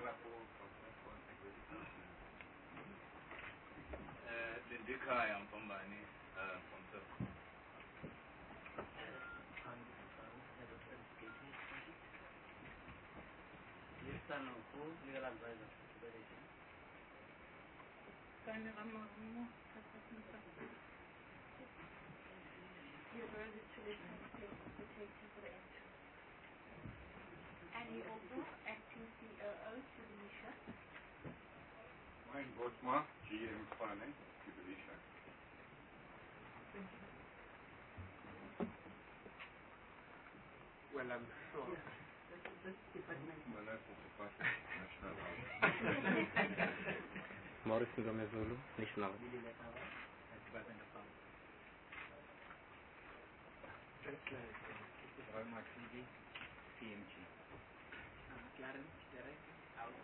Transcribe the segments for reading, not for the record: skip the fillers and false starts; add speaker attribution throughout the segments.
Speaker 1: Legal advisor for Federation.
Speaker 2: You're ready to listen to the teacher for the action. And he also acting COO to Belisha.
Speaker 3: Wayne Bosma, GM Finance to Belisha.
Speaker 1: Well, I'm sure.
Speaker 3: Well, that's the department, National
Speaker 4: Morrison Gomezulu, National.
Speaker 1: Department of Power.
Speaker 3: Rama TV, PMG.
Speaker 1: Clarence, Derek, out.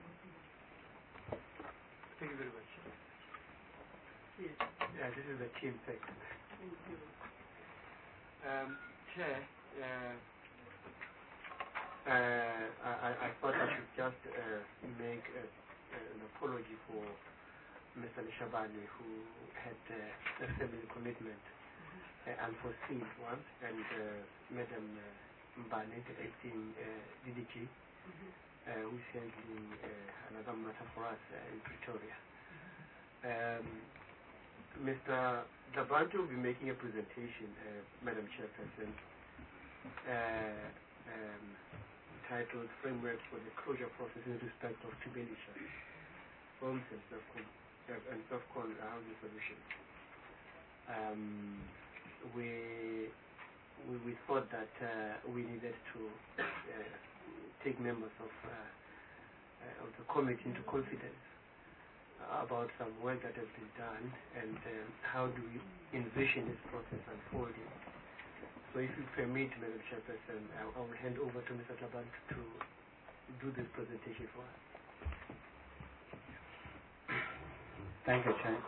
Speaker 5: Thank you very much.
Speaker 1: Yes.
Speaker 5: Yeah, this is the team thing.
Speaker 1: Thank you.
Speaker 5: Chair, I thought I should just make an apology for Mr. Nishabani, who had a family commitment, unforeseen one, and Madam Mbane, the acting DDG, who is handling another matter for us in Pretoria. Mr. Dabantu will be making a presentation, Madam Chairperson, titled Framework for the Closure Process in Respect of Belisha Homes and Self-Con Housing Solutions. We thought that we needed to take members of the committee into confidence about some work that has been done and how do we envision this process unfolding. So if you permit, Madam Chairperson, I will hand over to Mr. Laban to do this presentation for us.
Speaker 6: Thank you, Chair.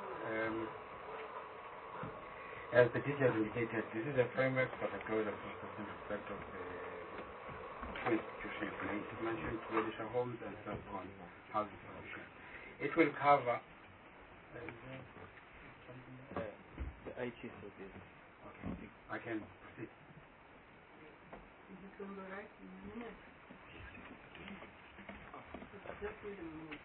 Speaker 6: As the teacher has indicated, this is a framework for the closure process in respect of the two institutions mentioned, Belisha Homes and Self-Con Housing Solutions. It will cover
Speaker 4: The IT service.
Speaker 6: okay. I can proceed.
Speaker 1: Is it on the right in a minute? Just wait a minute.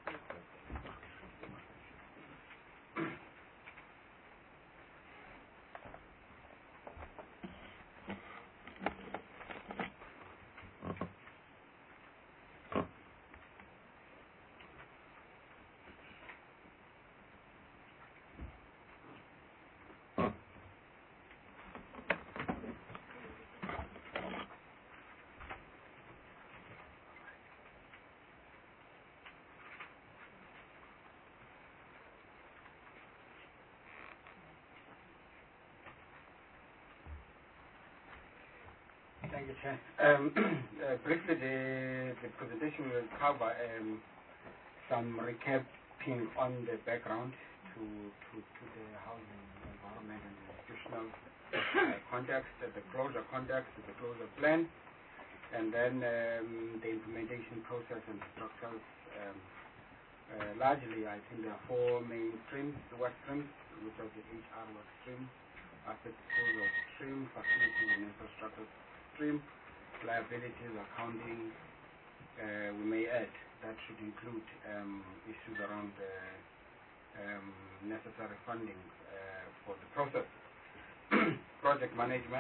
Speaker 6: Thank you, Chair. Briefly, the presentation will cover some recapping on the background to the housing environment and institutional context, the closure context, the closure plan, and then the implementation process and structures. Largely, I think there are four main streams, the work streams, which are the HR work stream, asset disposal stream, facilities and infrastructure stream, liabilities, accounting, we may add. That should include issues around necessary funding for the process, project management,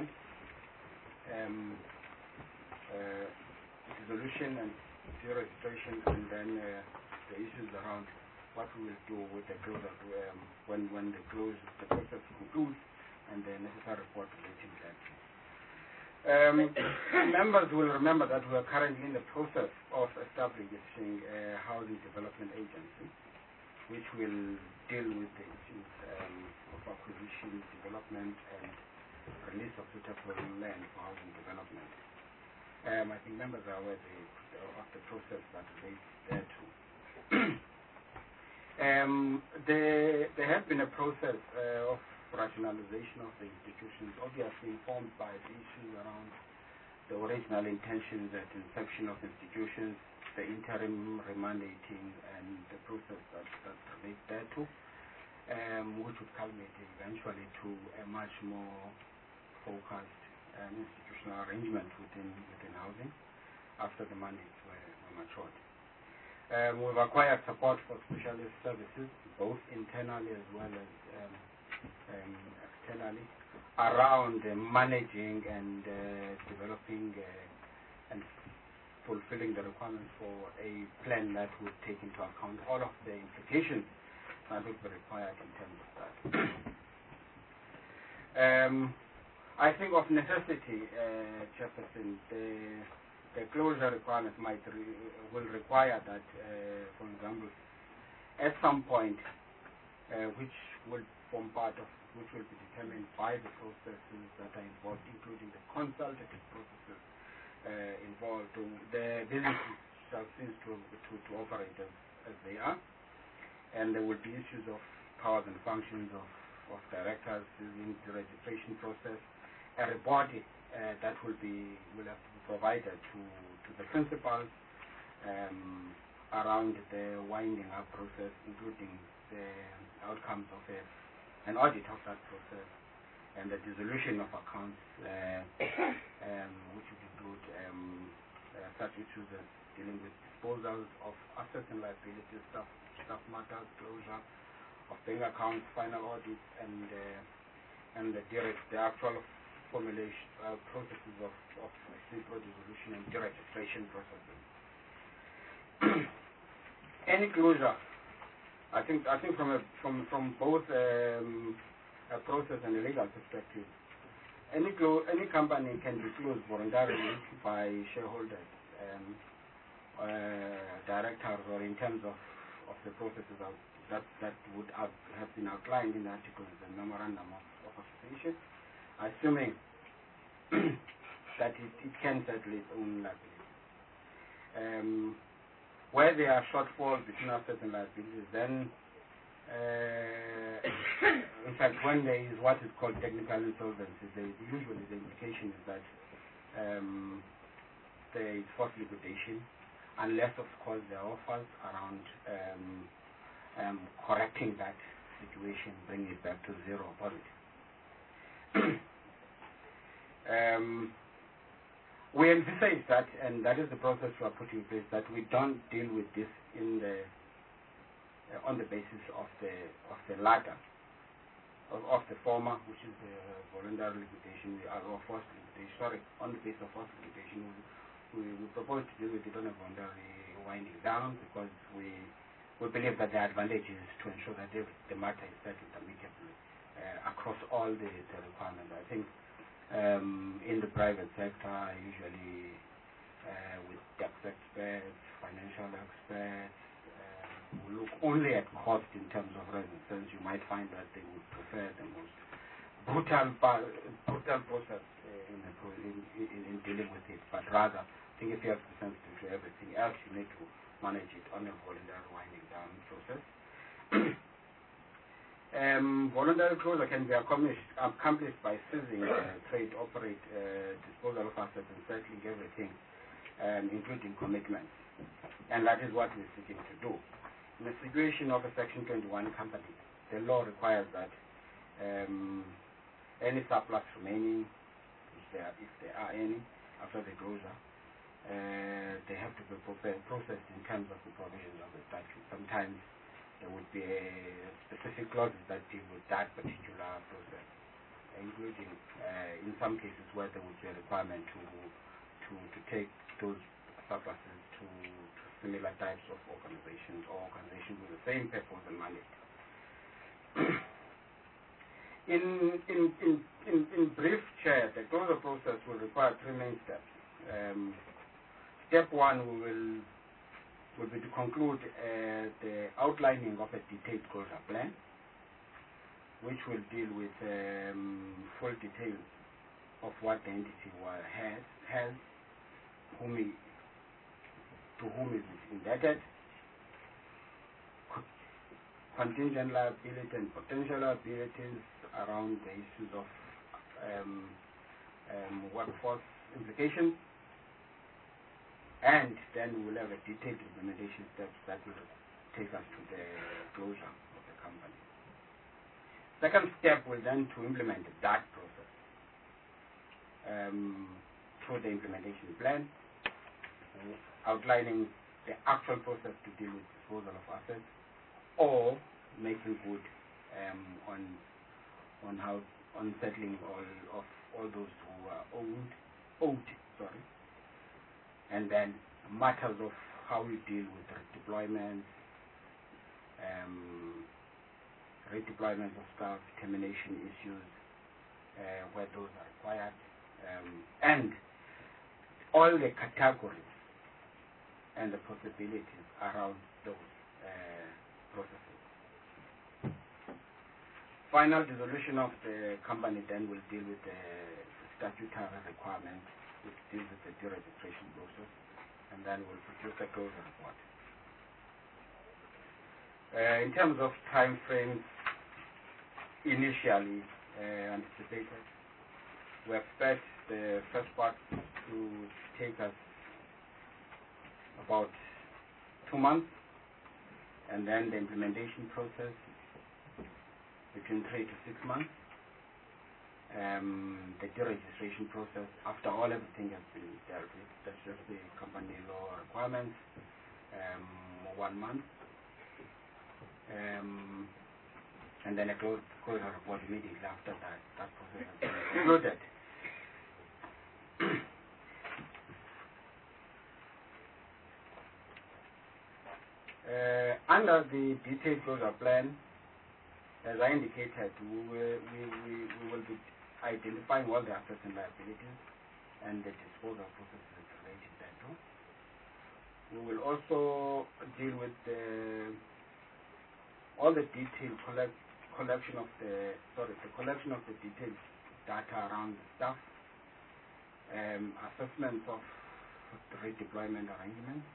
Speaker 6: dissolution and registration, and then the issues around what we will do with the closure when the process concludes, and the necessary report relating to that. Members will remember that we are currently in the process of establishing a housing development agency, which will deal with the issues of acquisition, development, and release of suitable land for housing development. I think members are aware of the process that relates thereto. There has been a process of rationalization of the institutions, obviously informed by the issues around the original intentions at inception of institutions, the interim remandating and the process that relates thereto, which would culminate eventually to a much more focused institutional arrangement within housing after the mandates were matured. We've acquired support for specialist services, both internally as well as externally, around managing and developing and fulfilling the requirements for a plan that would take into account all of the implications that would be required in terms of that. I think of necessity, Chairperson, the closure requirements will require that, for example, at some point, which will form part of, which will be determined by the processes that are involved, including the consultative processes involved. The businesses shall cease to operate as they are, and there will be issues of powers and functions of directors in the registration process. A report that will have to be provided to the principals around the winding up process, including the outcomes of an audit of that process and the dissolution of accounts, which would include such issues as dealing with disposals of assets and liabilities, staff matters, closure of bank accounts, final audits, and the actual formulation processes of simple dissolution and deregistration processes. Any closure, I think from both a process and a legal perspective, any company can be closed voluntarily by shareholders, directors, or in terms of the processes that would have been outlined in the articles and memorandum of association, assuming that it can settle its own liabilities. Where there are shortfalls between assets and liabilities, then in fact, when there is what is called technical insolvency, usually the implication is that there is forced liquidation, unless, of course, there are offers around correcting that situation, bringing it back to zero positive. We emphasize that, and that is the process we are putting in place, that we don't deal with this on the basis of the latter, of the former, which is the voluntary liquidation, or forced liquidation. Sorry, on the basis of forced liquidation, we propose to deal with it on a voluntary winding down, because we believe that the advantage is to ensure that the matter is settled amicably across all the requirements. I think in the private sector, usually with tax experts, financial experts, who look only at cost in terms of resistance, you might find that they would prefer the most brutal process in dealing with it. But rather, I think if you have to be sensitive to everything else, you need to manage it on a voluntary winding down process. Voluntary closure can be accomplished by seizing trade, operate, disposal of assets, and settling everything, including commitments. And that is what we're seeking to do. In the situation of a Section 21 company, the law requires that any surplus remaining, if there are any, after the closure, they have to be processed in terms of the provisions of the statute. Sometimes there would be specific clauses that deal with that particular process, including in some cases where there would be a requirement to take those surpluses to similar types of organizations or organizations with the same purpose and mandate. In brief, Chair, the closure process will require three main steps. Step one will be to conclude the outlining of a detailed closure plan, which will deal with full details of what the entity has, to whom is it indebted, contingent liability and potential liabilities around the issues of workforce implications, And then we'll have a detailed implementation steps that will take us to the closure of the company. Second step will then to implement that process through the implementation plan, outlining the actual process to deal with disposal of assets, or making good on settling all those who are owed, and then matters of how we deal with redeployments, redeployment of staff, termination issues, where those are required, and all the categories and the possibilities around those processes. Final dissolution of the company then will deal with the statutory requirements, which deals with the deregistration process, and then we'll produce a closure report. In terms of time frames, initially anticipated, we expect the first part to take us about 2 months, and then the implementation process between 3 to 6 months. The deregistration process, after everything has been dealt with, that's just the company law requirements, 1 month. And then a closure report immediately after that process has been concluded. Under the detailed closure plan, as I indicated, we will be identifying all the assets and liabilities and the disposal processes related thereto. We will also deal with all the detailed collection of the detailed data around the staff, assessments of redeployment arrangements,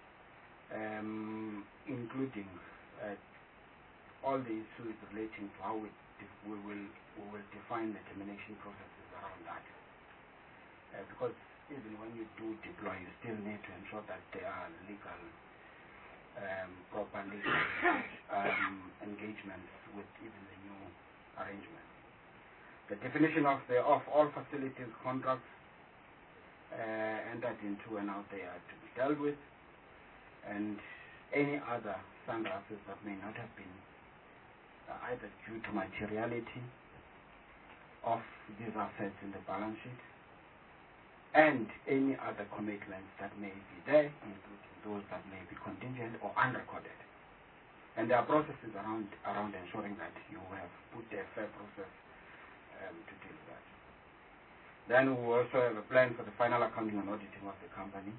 Speaker 6: including all the issues relating to how we will define the termination processes around that. Because even when you do deploy, you still need to ensure that there are legal, proper legal engagements with even the new arrangements. The definition of all facilities contracts entered into and out there to be dealt with, and any other standard assets that may not have been either due to materiality of these assets in the balance sheet, and any other commitments that may be there, including those that may be contingent or unrecorded. And there are processes around ensuring that you have put a fair process to deal with that. Then we also have a plan for the final accounting and auditing of the company,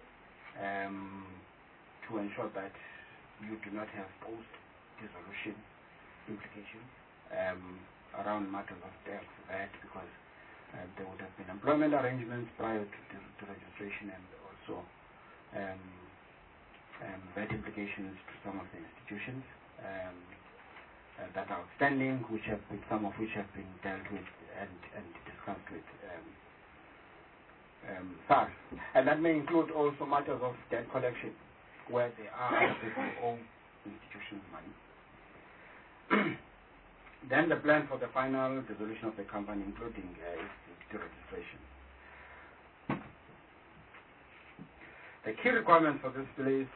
Speaker 6: to ensure that you do not have post-dissolution implications around matters of tax, VAT, because there would have been employment arrangements prior to registration, and also VAT implications to some of the institutions that are outstanding, some of which have been dealt with and discussed with SARS. And that may include also matters of debt collection, where there are other people who owe institutions money. Then the plan for the final dissolution of the company, including its registration. The key requirements for this place,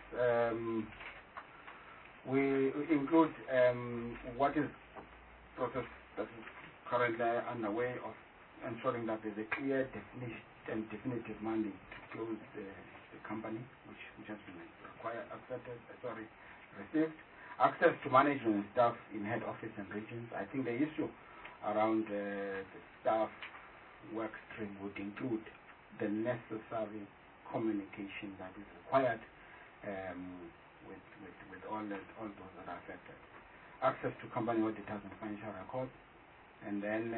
Speaker 6: we include what is process that is currently underway of ensuring that there is a clear definitive mandate to close the company, which has been received. Access to management and staff in head office and regions. I think the issue around the staff work stream would include the necessary communication that is required with all those that are affected. Access to company auditors and financial records, and then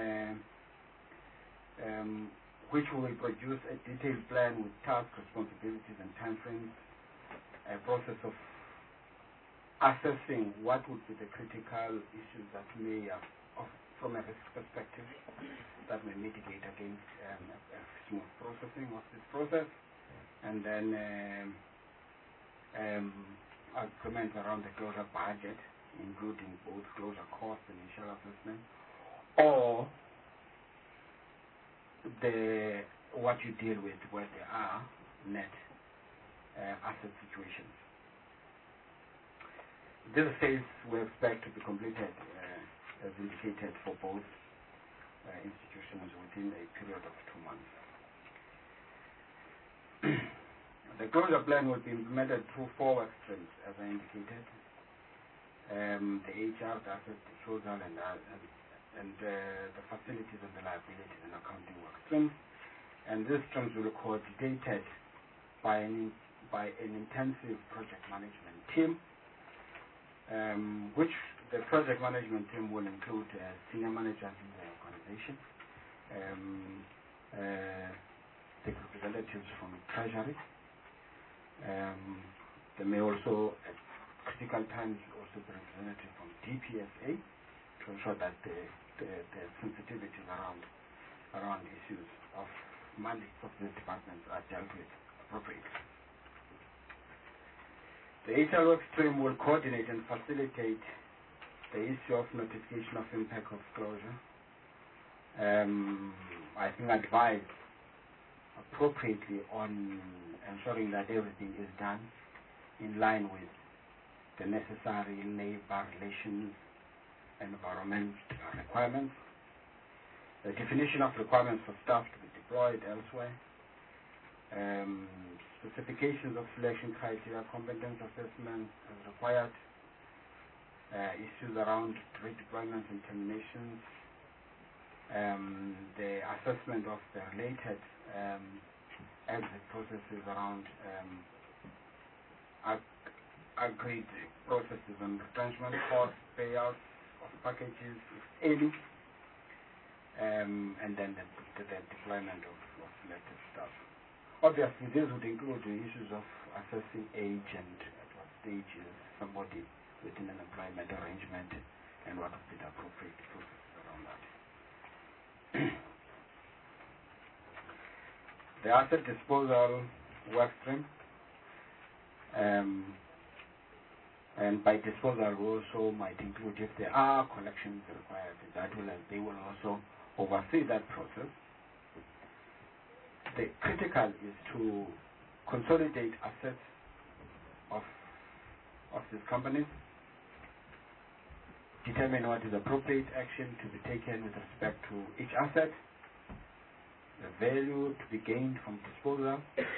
Speaker 6: which will produce a detailed plan with tasks, responsibilities, and timeframes. A process of assessing what would be the critical issues that may, from a risk perspective, that may mitigate against a smooth processing of this process. and then agreement around the closure budget, including both closure costs and initial assessment, or what you deal with where there are net asset situations. This phase we expect to be completed, as indicated, for both institutions within a period of 2 months. The closure plan will be implemented through 4 work streams, as I indicated. The HR, the asset disposal, and the facilities and the liabilities and accounting work streams. And these streams will be coordinated by an intensive project management team, which the project management team will include senior managers in the organization, the representatives from Treasury. There may also, at critical times, also be representatives from DPSA to ensure that the sensitivities around issues of mandates of these departments are dealt with appropriately. The HR work stream will coordinate and facilitate the issue of notification of impact of closure. I think advise appropriately on ensuring that everything is done in line with the necessary labor relations and environment requirements, the definition of requirements for staff to be deployed elsewhere, specifications of selection criteria, competence assessments as required, issues around redeployments and terminations, the assessment of the related exit processes around agreed processes on retrenchment costs, payouts of packages, if any, and then the deployment of selected staff. Obviously, this would include the issues of assessing age and at what stage is somebody within an employment arrangement and what would be the appropriate processes around that. The asset disposal work stream, and by disposal we also might include if there are collections required, they will also oversee that process. The critical is to consolidate assets of these companies, determine what is appropriate action to be taken with respect to each asset, the value to be gained from disposal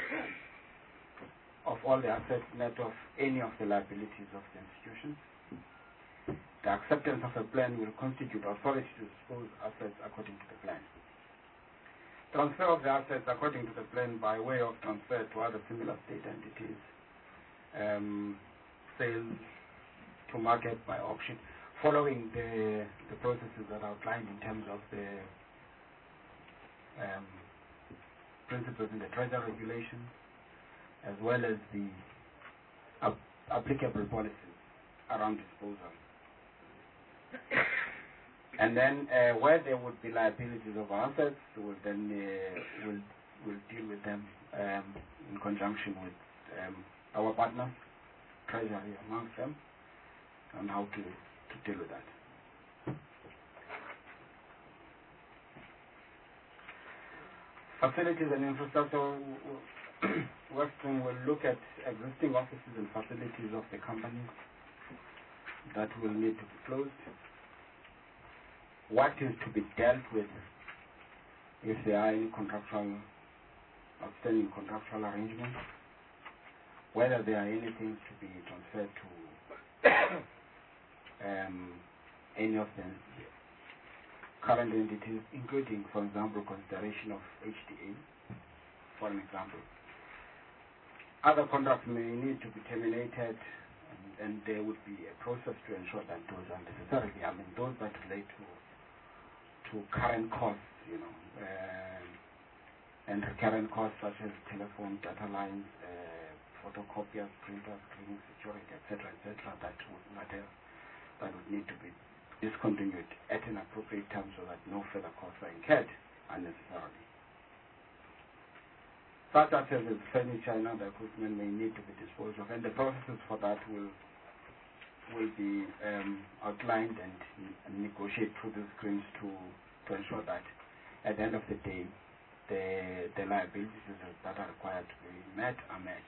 Speaker 6: of all the assets, net of any of the liabilities of the institutions. The acceptance of a plan will constitute authority to dispose assets according to the plan. Transfer of the assets according to the plan by way of transfer to other similar state entities, sales to market by auction, following the processes that are outlined in terms of the principles in the Treasury regulations, as well as the applicable policies around disposal. And then where there would be liabilities of assets, we'll then we'll deal with them in conjunction with our partners, Treasury amongst them, on how to deal with that. Facilities and infrastructure work stream will look at existing offices and facilities of the companies that will need to be closed. What is to be dealt with if there are any outstanding contractual arrangements, whether there are any things to be transferred to any of the current entities, including, for example, consideration of HDA, for an example. Other contracts may need to be terminated, and there would be a process to ensure that those are necessarily, those that relate to current costs, and recurrent costs such as telephone, data lines, photocopiers, printers, cleaning, security, etc., that would need to be discontinued at an appropriate time so that no further costs are incurred unnecessarily. such as the furniture and other equipment may need to be disposed of, and the processes for that will be outlined and negotiated through the screens to ensure that at the end of the day the liabilities that are required to be met are met.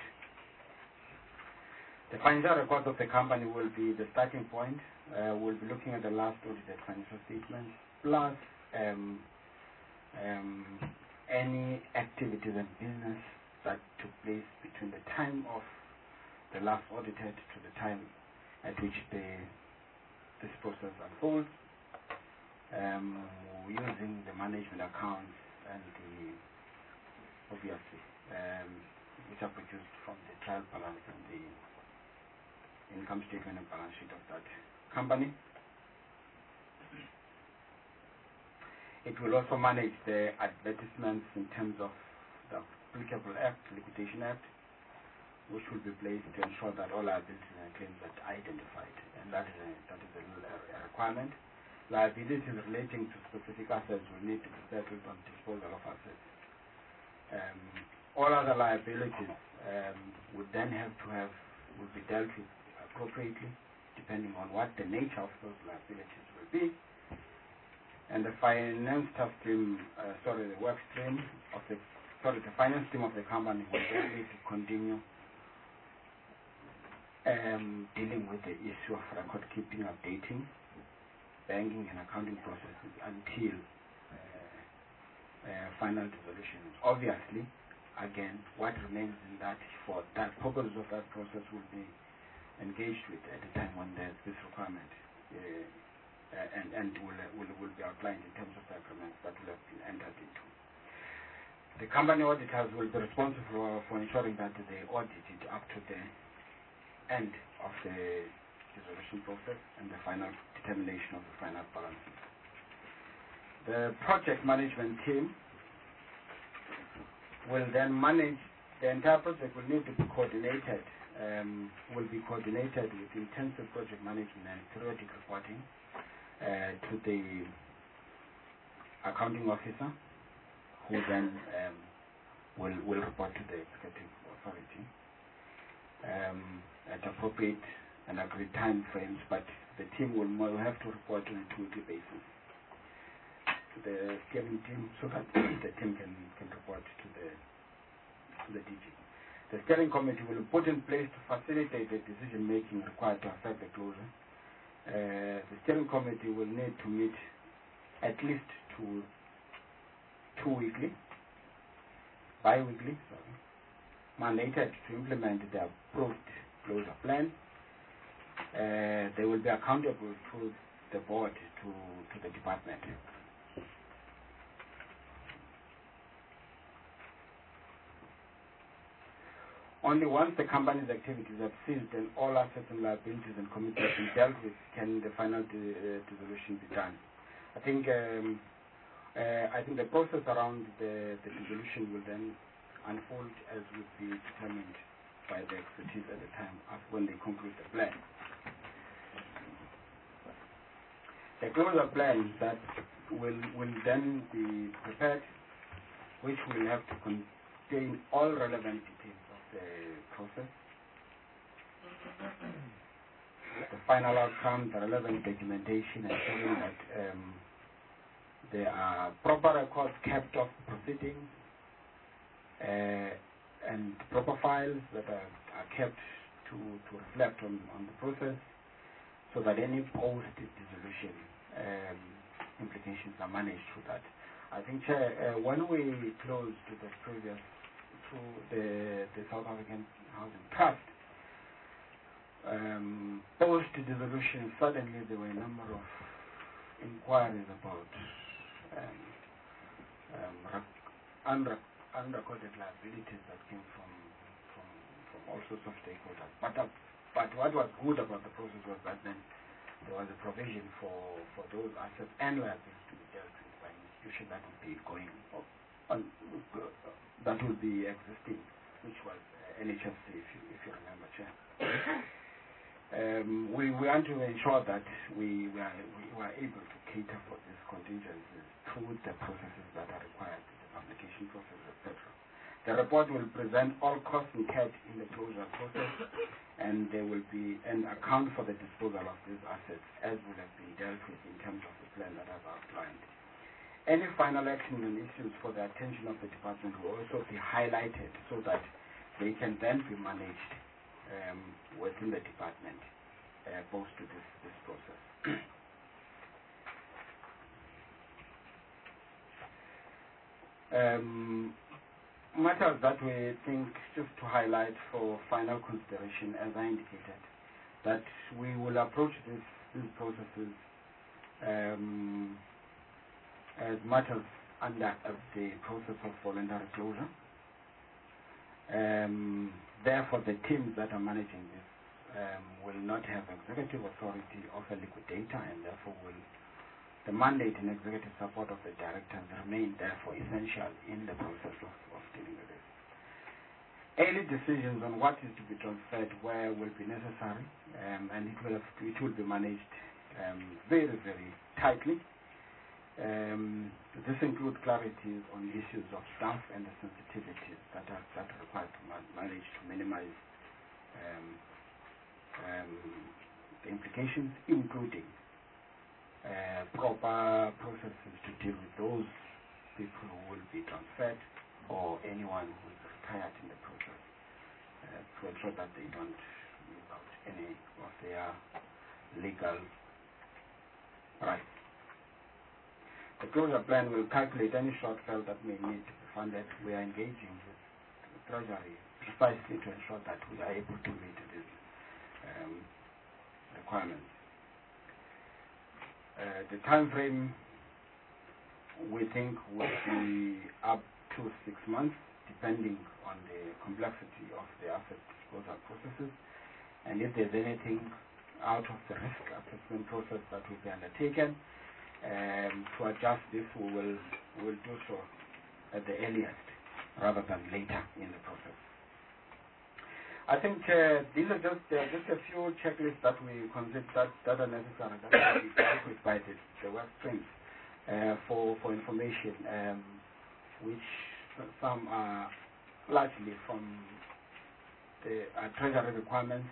Speaker 6: The financial records of the company will be the starting point. We'll be looking at the last audited financial statements plus any activities and business that took place between the time of the last audited to the time at which this process unfolds, using the management accounts and obviously which are produced from the trial balance and the income statement and balance sheet of that company. It will also manage the advertisements in terms of the applicable act, Liquidation Act, which will be placed to ensure that all liabilities and claims are identified, and that is a requirement. Liabilities relating to specific assets will need to be settled on disposal of assets. All other liabilities would then will be dealt with appropriately, depending on what the nature of those liabilities will be. And the finance stream, the work stream of the finance team of the company will then need to continue dealing with the issue of record keeping, updating, banking and accounting processes until final dissolution. Obviously, again, what remains in that for that purpose of that process will be engaged with at the time when there's this requirement. And will be outlined in terms of the agreements that will have been entered into. The company auditors will be responsible for ensuring that they audit it up to the end of the dissolution process and the final determination of the final balances. The project management team will then manage the entire project. Will need to be coordinated. Will be coordinated with intensive project management and periodic reporting to the accounting officer, who then will report to the executive authority at appropriate and agreed time frames, but the team will have to report on a weekly basis to the steering team so that the team can report to the DG. The steering committee will be put in place to facilitate the decision making required to affect the closure. The steering committee will need to meet at least bi-weekly, mandated to implement the approved closure plan. They will be accountable to the board, to the department. Only once the company's activities have ceased and all assets and liabilities and commitments have been dealt with can the final dissolution be done. I think the process around the dissolution will then unfold as would be determined by the expertise at the time when they conclude the plan. The closure plan that will then be prepared, which will have to contain all relevant details the process, the final outcome, the relevant documentation, ensuring that there are proper records kept of proceedings and proper files that are kept to reflect on the process, so that any post-dissolution implications are managed through that. I think, Chair, when we closed the previous through the South African Housing Trust, post-dissolution, suddenly there were a number of inquiries about unrecorded liabilities that came from all sorts of stakeholders. But what was good about the process was that then there was a provision for those assets and liabilities to be dealt with by an institution that would be going on. That will be existing, which was NHFC, if you remember, Chair. We want to ensure that we are able to cater for these contingencies through the processes that are required, the application process, etc. The report will present all costs incurred in the closure process, and there will be an account for the disposal of these assets, as will have been dealt with in terms of the plan that I've outlined. Any final action and issues for the attention of the department will also be highlighted so that they can then be managed within the department post to this process. Matters that we think just to highlight for final consideration, as I indicated, that we will approach these processes as matters under the process of voluntary closure. Therefore, the teams that are managing this will not have executive authority of a liquidator, and therefore the mandate and executive support of the directors remain therefore essential in the process of dealing with this. Early decisions on what is to be transferred where will be necessary, and it will be managed very, very tightly. This includes clarities on issues of staff and the sensitivities that are required to manage to minimize the implications, including proper processes to deal with those people who will be transferred or anyone who is retired in the process, to ensure that they don't lose out any of their legal rights. The closure plan will calculate any shortfall that may need to be funded. We are engaging with the Treasury precisely to ensure that we are able to meet these requirements. The time frame we think would be up to 6 months, depending on the complexity of the asset disposal processes. And if there's anything out of the risk assessment process that will be undertaken to adjust this, we will do so at the earliest rather than later in the process. I think these are just a few checklists that we consider that are necessary, that we work by the work streams for information, which some are largely from the treasury requirements,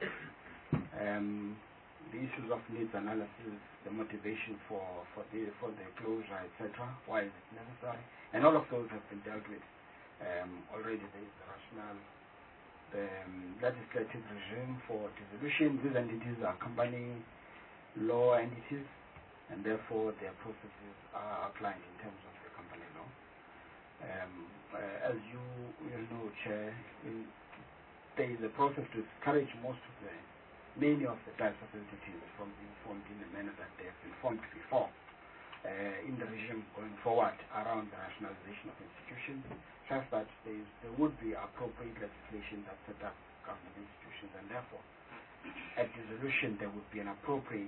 Speaker 6: the issues of needs analysis, the motivation for the closure, etc. Why is it necessary? And all of those have been dealt with already. There is the rationale. The legislative regime for dissolution. These entities are company law entities, and therefore their processes are outlined in terms of the company law. As you will know, Chair, there is a process to discourage many of the types of entities from being formed in the manner that they have been formed before in the regime going forward around the rationalization of institutions, such that there would be appropriate legislation that set up government institutions, and therefore at dissolution there would be an appropriate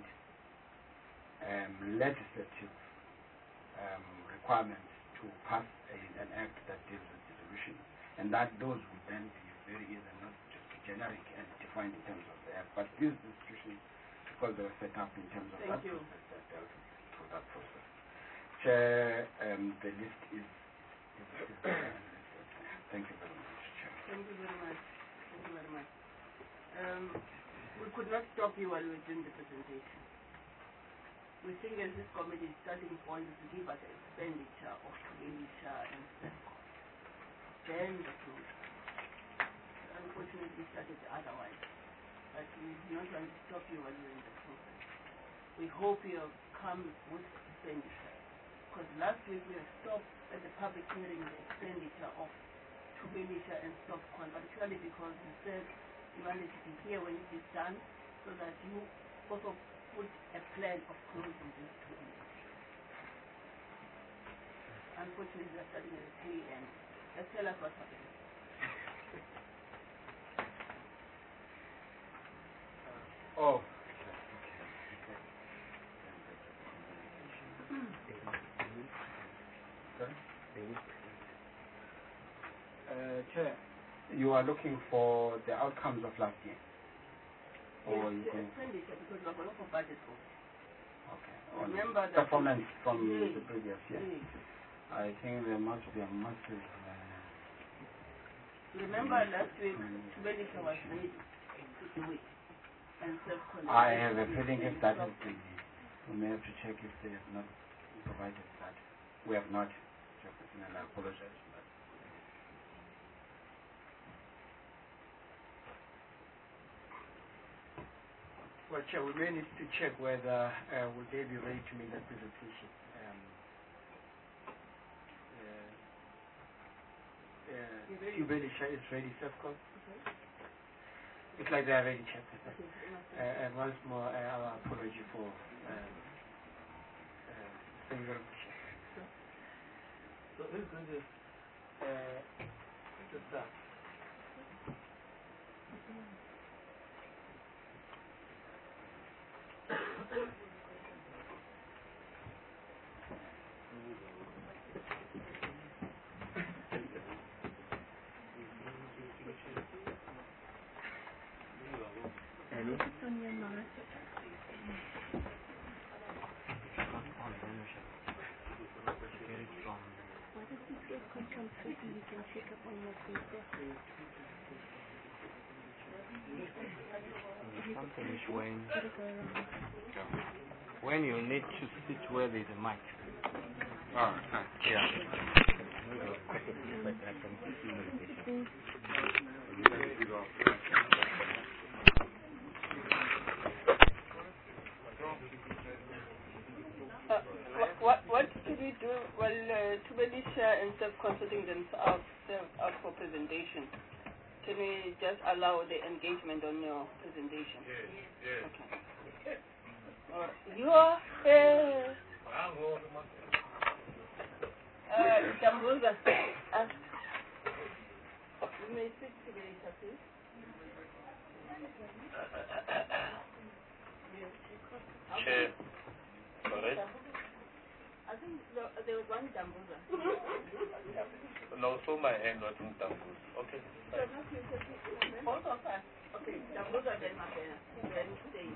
Speaker 6: legislative requirement to pass an act that deals with dissolution, and that those would then be very easy and not just generic and defined in terms of the act, but these institutions, because they were set up in terms of that process, that dealt with that process. Chair, the list is thank you very much, Chair.
Speaker 1: Thank you very much. Thank you very much. We could not stop you while we were doing the presentation. We think as this committee is starting point to give us expenditure of expenditure and SESCO. Then the closure. Unfortunately, we started otherwise. But we do not want to stop you while you're in the process. We hope you have come with expenditure. Because last week we have stopped at the public hearing the expenditure of expenditure and STOPCON, particularly because you said you wanted to be here when it is done, so that you also put a plan of closing this to end. Unfortunately, we are starting at the tail end. Let's tell us what's happening.
Speaker 6: Oh. Chair, you are looking for the outcomes of last year? Or
Speaker 1: Yes,
Speaker 6: you
Speaker 1: the
Speaker 6: can...
Speaker 1: expenditure, because we have a lot of budget for it.
Speaker 6: Okay.
Speaker 1: Remember that
Speaker 6: performance from
Speaker 1: yes,
Speaker 6: the previous year.
Speaker 1: yes.
Speaker 6: I think there must be a massive
Speaker 1: Remember last week, Tubelisha was ready to do it and self-collect.
Speaker 6: I have a feeling if that is the, we may have to check if they have not provided that. We have not, Chairperson, and I apologize for that.
Speaker 5: Well, Chair, we may need to check whether will they be ready to make that presentation. Tubelisha is ready, Selfcon. It's like they are ready, Chairperson. And once more, our apology for. Thank you very much. So this is going to start.
Speaker 4: Something is when you need to sit where there's a mic.
Speaker 3: Oh, okay.
Speaker 4: Yeah.
Speaker 1: What should we do? Well, Tubelisha, instead of consulting themselves for presentation, can we just allow the engagement on your presentation?
Speaker 3: Yes.
Speaker 1: Okay. You are Dambuza. You may speak to Tubelisha, please.
Speaker 7: Chair, sorry?
Speaker 1: I think there was one Dambuza.
Speaker 7: No, so my hand wasn't Dambuza. Okay.
Speaker 1: Both of us. Okay, Dambuza then Mapena. Then stay.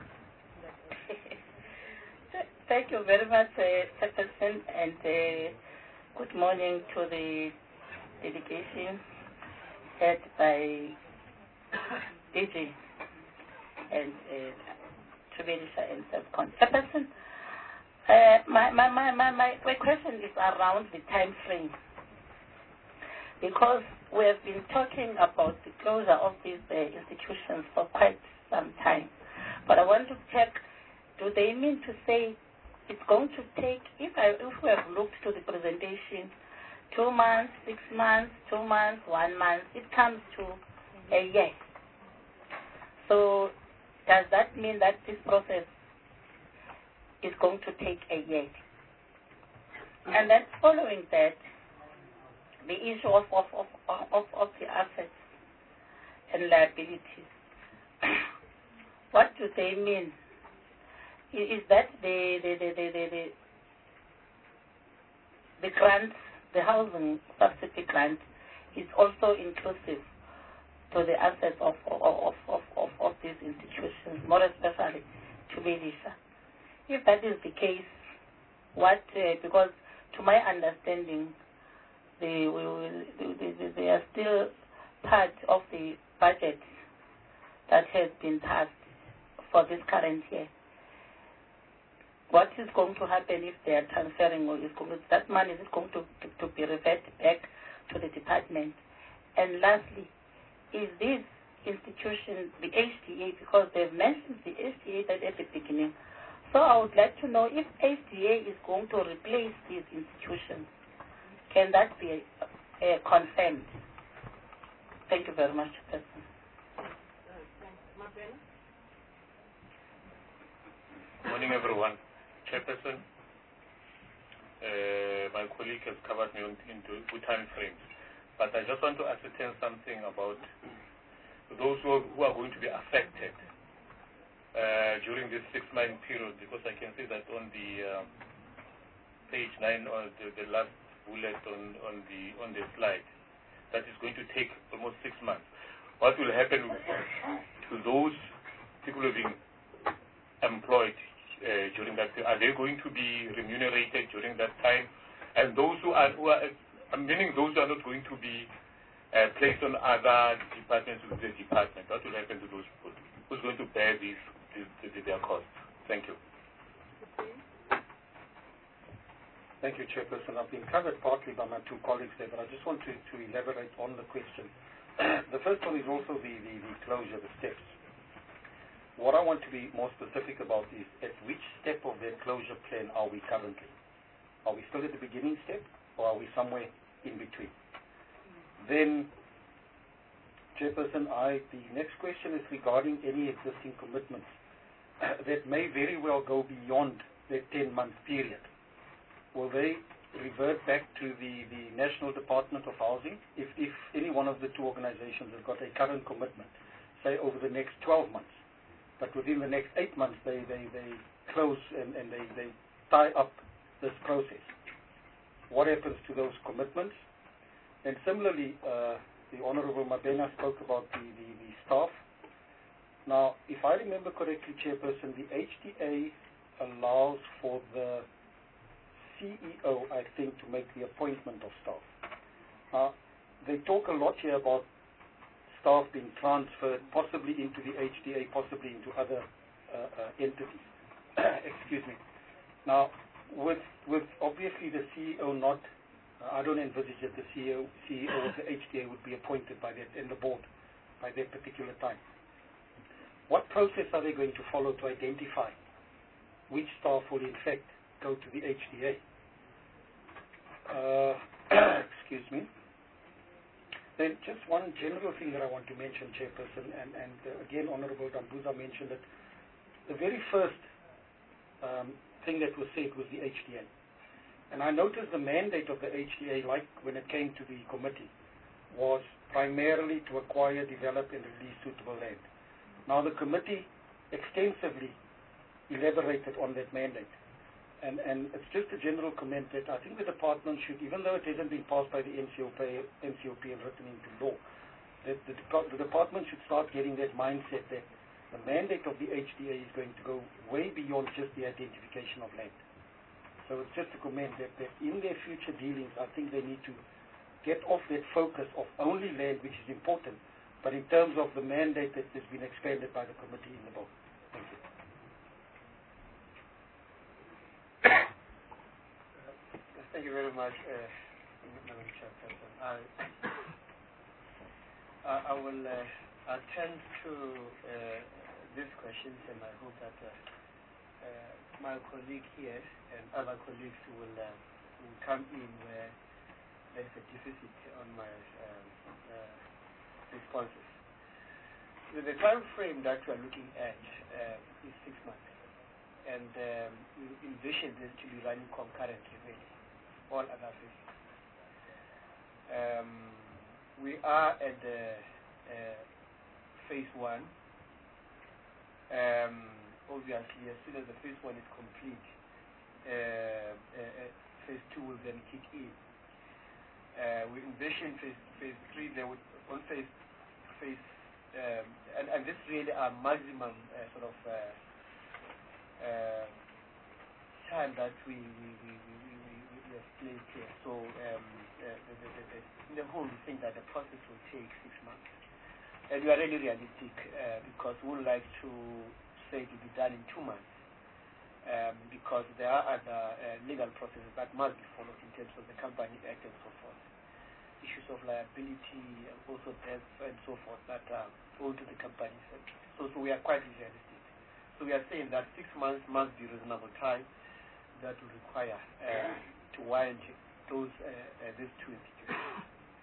Speaker 8: Thank you very much, Chairperson, and good morning to the delegation head by DG and Tubelisha and Selfcon. Chairperson, my question is around the time frame, because we have been talking about the closure of these institutions for quite some time. But I want to check, do they mean to say it's going to take, if we have looked to the presentation, 2 months, 6 months, 2 months, 1 month, it comes to a year. So does that mean that this process is going to take a year? And then following that, the issue of the assets and liabilities. What do they mean? Is that the grant, the housing subsidy grant, is also inclusive to the assets of these institutions, more especially Tubelisha? If that is the case, what? Because to my understanding, they are still part of the budget that has been passed for this current year. What is going to happen if they are transferring, or that money is going to be reverted back to the department? And lastly, is this institution, the HDA, because they've mentioned the HDA at the beginning, so I would like to know if HDA is going to replace these institutions. Can that be confirmed? Thank you very much, Person.
Speaker 7: Morning, everyone. Chairperson, my colleague has covered me into good time frames, but I just want to ascertain something about those who are going to be affected during this 6-month period, because I can see that on the page 9, or the last bullet on the slide, that is going to take almost 6 months. What will happen to those people who have been employed during that period? Are they going to be remunerated during that time? And those who are meaning those who are not going to be placed on other departments within the department. What will happen to those people? Who's going to bear their costs? Thank you.
Speaker 9: Thank you, Chairperson. I've been covered partly by my two colleagues there, but I just want to elaborate on the question. The first one is also the closure, the steps. What I want to be more specific about is at which step of that closure plan are we currently? Are we still at the beginning step, or are we somewhere in between? Then, Chairperson, the next question is regarding any existing commitments that may very well go beyond that 10-month period. Will they revert back to the National Department of Housing if any one of the two organizations has got a current commitment, say over the next 12 months, but within the next 8 months they close and they tie up this process? What happens to those commitments? And similarly, the Honorable Mabena spoke about the staff. Now, if I remember correctly, Chairperson, the HDA allows for the CEO, I think, to make the appointment of staff. They talk a lot here about staff being transferred, possibly into the HDA, possibly into other entities. Excuse me. Now, with obviously the CEO not, I don't envisage that the CEO of the HDA would be appointed by that, and the board by that particular time. What process are they going to follow to identify which staff will in fact go to the HDA? Excuse me. Then just one general thing that I want to mention, Chairperson, and again, Honorable Dambuza mentioned it. The very first thing that was said was the HDA. And I noticed the mandate of the HDA, like when it came to the committee, was primarily to acquire, develop, and release suitable land. Now, the committee extensively elaborated on that mandate. And it's just a general comment that I think the department should, even though it hasn't been passed by the NCOP and written into law, that the department should start getting that mindset that the mandate of the HDA is going to go way beyond just the identification of land. So it's just a comment that in their future dealings, I think they need to get off that focus of only land, which is important, but in terms of the mandate that has been expanded by the committee in the board. Thank you.
Speaker 5: Thank you very much, Madam Chairperson. I will attend to these questions, and I hope that my colleague here and other colleagues will come in where there's a deficit on my responses. The time frame that we are looking at is 6 months, and we envision this to be running concurrently, really, all other phases. We are at phase 1. Obviously, as soon as the phase 1 is complete, phase 2 will then kick in. We envision phase 3. There would on phase and this really our maximum sort of time that we have placed here. So in the whole, we think that the process will take 6 months, and we are really realistic because we would like to say it will be done in 2 months. Because there are other legal processes that must be followed in terms of the Company Act and so forth. Issues of liability, also death and so forth that are owed to the companies. So we are quite realistic. So we are saying that 6 months must be reasonable time that will require to wind these two institutions.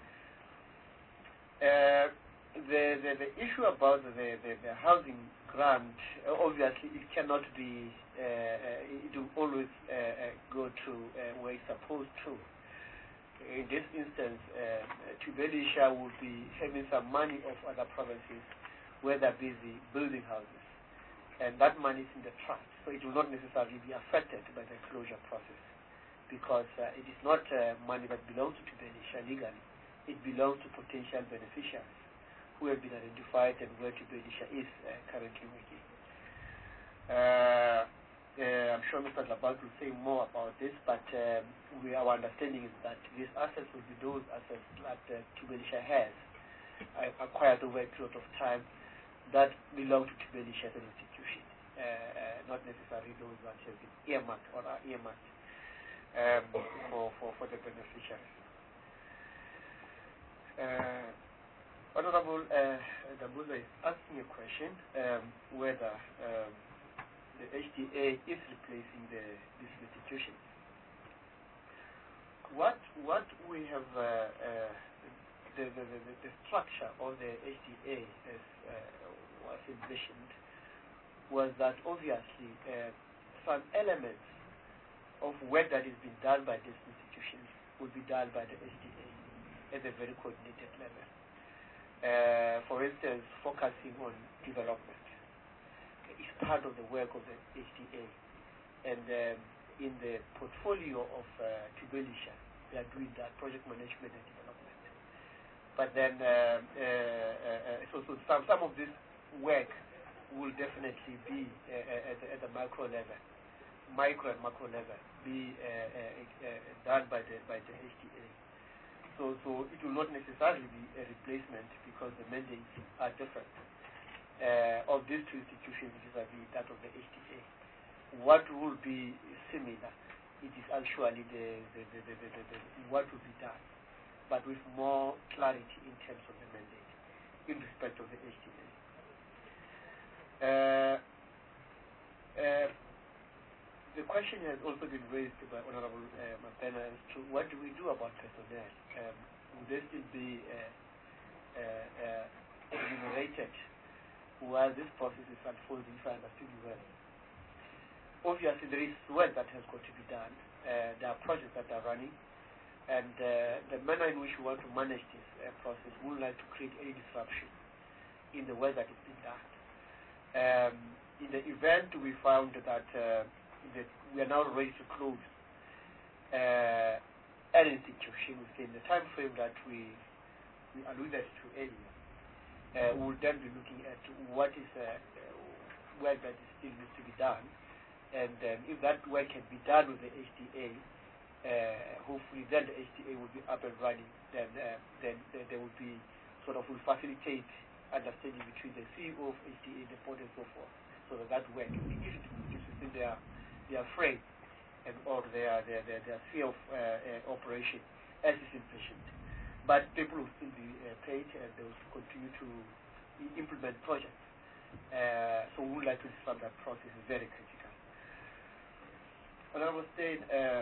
Speaker 5: The issue about the housing grant, obviously it cannot be, it will always go to where it's supposed to. In this instance, Tubelisha will be having some money of other provinces where they're busy building houses. And that money is in the trust, so it will not necessarily be affected by the closure process because it is not money that belongs to Tubelisha legally. It belongs to potential beneficiaries who have been identified and where Tubelisha is currently working.
Speaker 10: I'm sure Mr. Labalt will say more about this, but our understanding is that these assets will be those assets that Kibelisha has acquired over a period of time that belong to Kibelisha as an institution, not necessarily those that have been earmarked or are earmarked for the beneficiaries. Honorable Dabuza is asking a question whether the HDA is replacing these institutions. What we have the structure of the HDA as was envisioned was that obviously some elements of work that is being done by these institutions will be done by the HDA at a very coordinated level. For instance, focusing on development is part of the work of the HDA, and in the portfolio of Kibelisha, they are doing that, project management and development. But then, so some of this work will definitely be at the micro and macro level, be done by the HDA. So it will not necessarily be a replacement because the mandates are different of these two institutions vis-a-vis that of the HDA. What will be similar? It is actually the what will be done, but with more clarity in terms of the mandate in respect of the HDA. The question has also been raised by Honorable Mapena as to what do we do about personnel? Will they still be remunerated while this process is unfolding, if I understood you well? Obviously, there is work that has got to be done. There are projects that are running, and the manner in which we want to manage this process, we would like to create any disruption in the work that is being done. In the event we found that we are now ready to close an institution within the time frame that we alluded to earlier, we will then be looking at what is work that still needs to be done, and if that work can be done with the HDA, hopefully then the HDA will be up and running. Then there will be will facilitate understanding between the CEO of HDA, the board, and so forth, so that work is within their frame and or their sphere of operation as is envisioned. But people will still be paid, and they will continue to implement projects. So we would like to disrupt that process. Is very critical. And I was saying,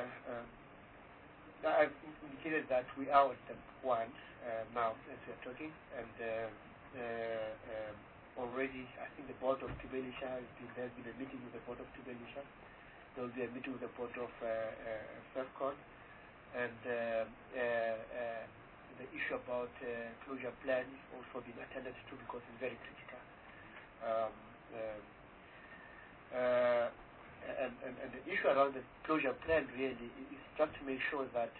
Speaker 10: I've indicated that we are at step 1 now as we are talking, and already I think the board of Kibelisha has been a meeting with the board of Kibelisha. There will be a meeting with the board of FEFCON, and the issue about closure plan is also being attended to because it's very critical. And the issue around the closure plan really is just to make sure that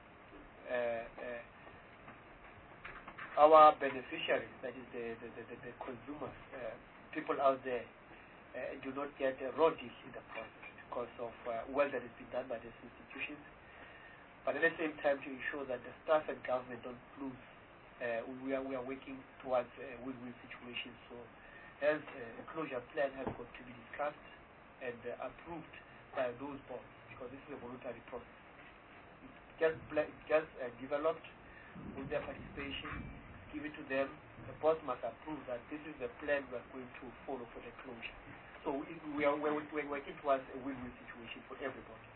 Speaker 10: our beneficiaries, that is the consumers, people out there, do not get eroded in the process because of work that has been done by these institutions. But at the same time, to ensure that the staff and government don't lose, we are working towards a win-win situation. So, as a closure plan has got to be discussed and approved by those boards, because this is a voluntary process. Just developed with their participation, give it to them. The board must approve that this is the plan we are going to follow for the closure. So we're working towards a win-win situation for everybody.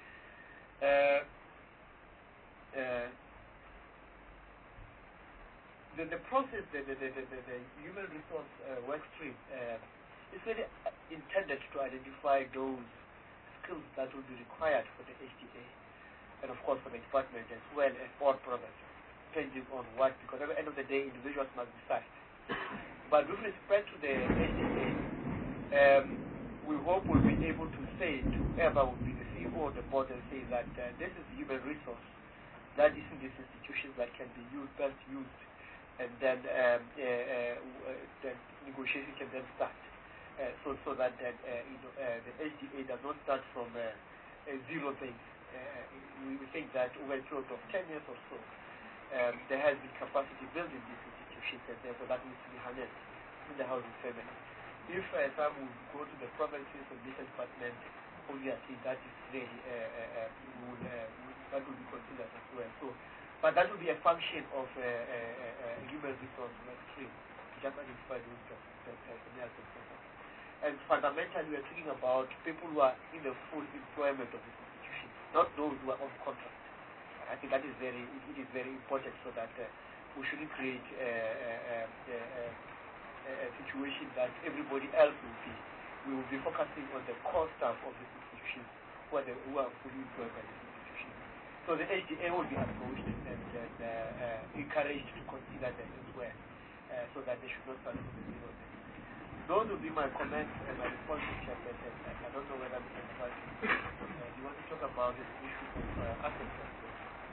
Speaker 10: The process, the human resource work stream is really intended to identify those skills that will be required for the HDA, and of course for the department as well as all provinces, depending on what, because at the end of the day, individuals must decide. But with respect to the HDA, we hope we'll be able to say to whoever will be the CEO or the board and say that this is the human resource that is in these institutions that can be best used, and then the negotiation can then start. so that the SDA does not start from a zero base. We think that over a period of 10 years or so, there has been capacity built in these institutions, and therefore that needs to be harnessed in the housing family. If some would go to the provinces or mission department, obviously that is really that would be considered as well. So, but that would be a function of human resource stream to just identify those personnel. And fundamentally, we are talking about people who are in the full employment of this institution, not those who are on contract. I think that is very important, so that we shouldn't create a situation that everybody else we will be focusing on the core staff of this institution who are fully employed by this institution. So the HDA will be approached and encouraged to consider them elsewhere, so that they should not start from the zero. Those will be my comments and my response to Chairperson. I don't know whether Mr. Mfati, you want to talk about the issue of asset transfer?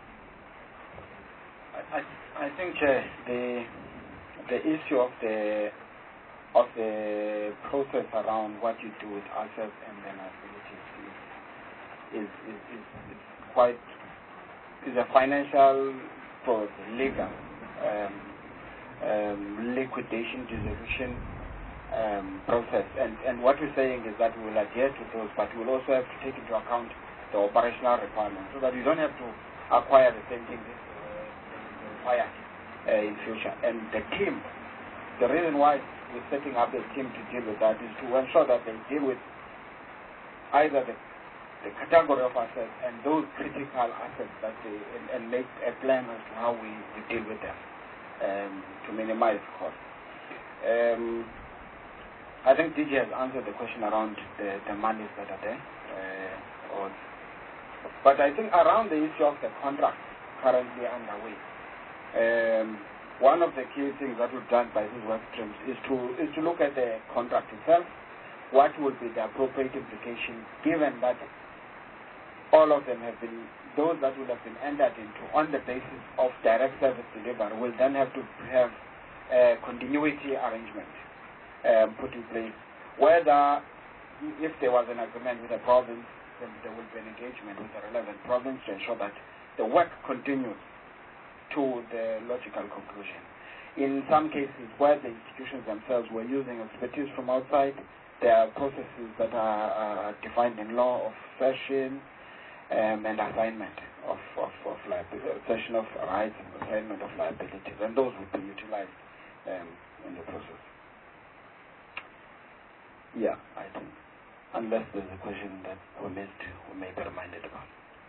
Speaker 6: I think the issue of the process around what you do with assets and then liabilities is a financial process, legal liquidation dissolution process, and what we're saying is that we will adhere to those, but we will also have to take into account the operational requirements, so that you don't have to acquire the same thing required in future. And the reason why we're setting up a team to deal with that is to ensure that they deal with either the category of assets and those critical assets that and make a plan as to how we deal with them to minimize cost. I think DG has answered the question around the monies that are there. But I think around the issue of the contract currently underway, one of the key things that we've done by these work streams is to look at the contract itself. What will be the appropriate implication, given that all of them have been, those that will have been entered into on the basis of direct service delivery will then have to have a continuity arrangement put in place. Whether, if there was an agreement with the province, then there will be an engagement with the relevant province to ensure that the work continues to the logical conclusion. In some cases where the institutions themselves were using expertise from outside, there are processes that are defined in law of cession and assignment of liability, cession of rights and assignment of liabilities, and those will be utilized in the process. Yeah, I think. Unless there's a question that we missed, we may be reminded about.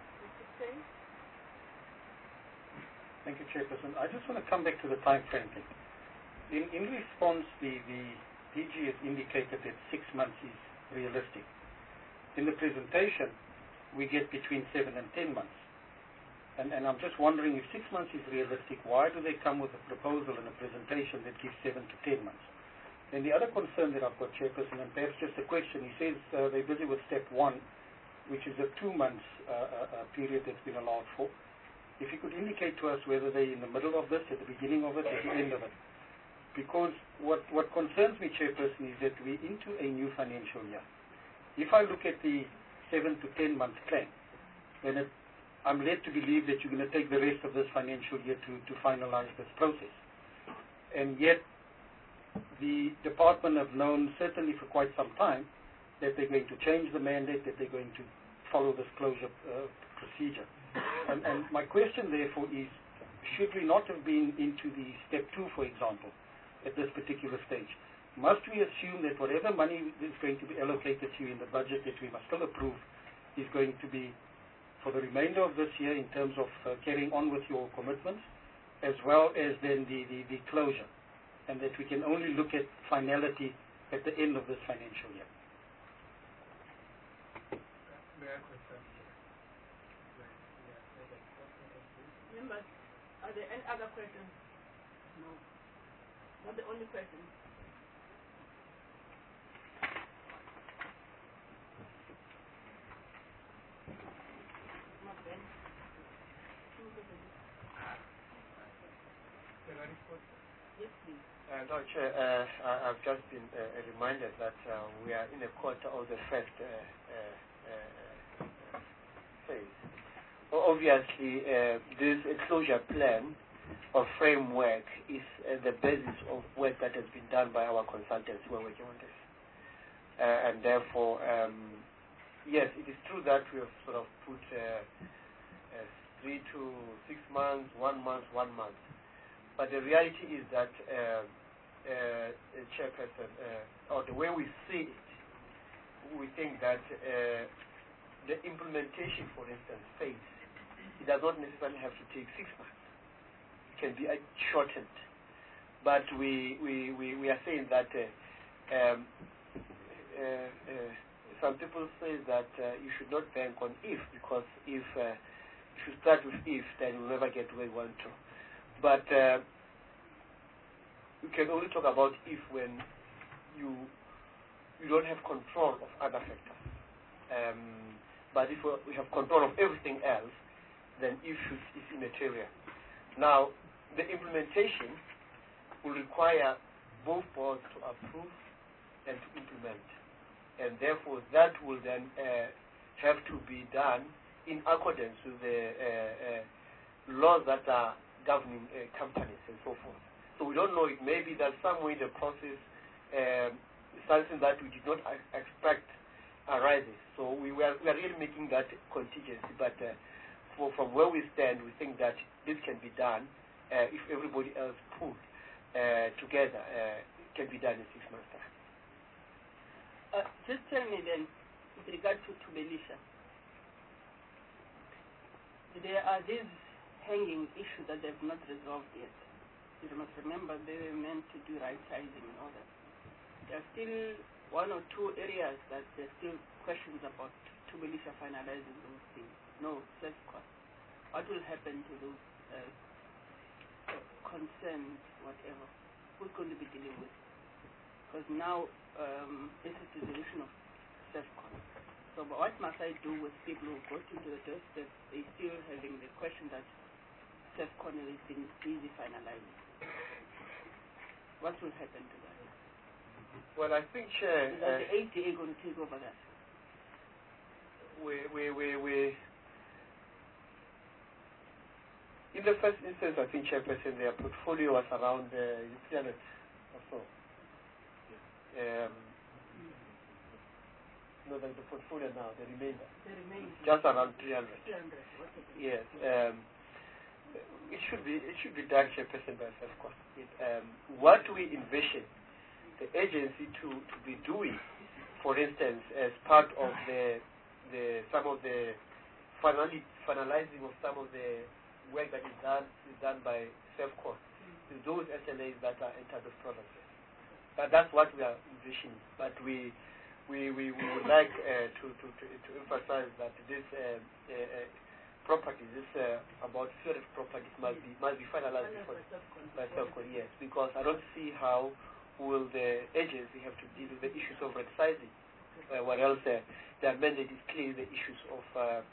Speaker 9: Thank you, Chairperson. I just want to come back to the time frame thing. In response, the DG has indicated that 6 months is realistic. In the presentation, we get between 7 and 10 months. And I'm just wondering, if 6 months is realistic, why do they come with a proposal and a presentation that gives 7 to 10 months? And the other concern that I've got, Chairperson, and perhaps just a question, he says they're busy with step 1, which is a 2 months period that's been allowed for. If you could indicate to us whether they're in the middle of this, at the beginning of it, at the end of it. Because what concerns me, Chairperson, is that we're into a new financial year. If I look at the 7 to 10 month plan, then I'm led to believe that you're going to take the rest of this financial year to finalize this process. And yet, the department have known, certainly for quite some time, that they're going to change the mandate, that they're going to follow this closure procedure. And my question, therefore, is, should we not have been into the step 2, for example, at this particular stage? Must we assume that whatever money is going to be allocated to you in the budget that we must still approve is going to be for the remainder of this year in terms of carrying on with your commitments, as well as then the closure, and that we can only look at finality at the end of this financial year?
Speaker 1: Members, are there any other questions? No. Not the only question. Yes, please.
Speaker 10: No, Chair, I've just been reminded that we are in a quarter of the first phase. Obviously, this closure plan or framework is the basis of work that has been done by our consultants who are working on this. And therefore, yes, it is true that we have sort of put 3 to 6 months, 1 month, 1 month. But the reality is that, Chairperson, or the way we see it, we think that the implementation, for instance, phase, it does not necessarily have to take 6 months. It can be shortened. But we are saying that some people say that you should not bank on if, because if you start with if, then you'll never get where you want to. But you can only talk about if when you don't have control of other factors. But if we have control of everything else, then if is immaterial. Now, the implementation will require both boards to approve and to implement. And therefore, that will then have to be done in accordance with the laws that are governing companies and so forth. So we don't know, it may be that somewhere in the process, something that we did not expect arises. So we are really making that contingency. But from where we stand, we think that this can be done if everybody else pulls together. It can be done in 6 months' time.
Speaker 1: Just tell me then, with regard to Belisha, there are these hanging issues that they've not resolved yet. You must remember they were meant to do right sizing and all that. There are still 1 or 2 areas that there's still questions about Belisha finalizing those things. No self-cost. What will happen to those concerns, whatever? Who's going to be dealing with it? Because now this is the solution of self-con. So what must I do with people who got into the doorstep? They're still having the question that self-con has been busy finalizing. What will happen to that?
Speaker 10: Well, I think, Chair,
Speaker 1: is the ATA going to take over that?
Speaker 10: In the first instance, I think, Chairperson, their portfolio was around 300 or so. No, the portfolio now, the remainder. Just around 300.
Speaker 1: 300.
Speaker 10: Yes. It should be done, Chairperson, by self-cost. What we envision the agency to be doing, for instance, as part of some of the finalizing of some of the work that is done by self-cost, is those SLAs that are entitled products. That's what we are envisioning. But we would like to emphasize that this property, about 300 properties must be finalized by self-cost. Yes, because I don't see how will the agency have to deal with the issues of resizing, what else their mandate is clear, the issues of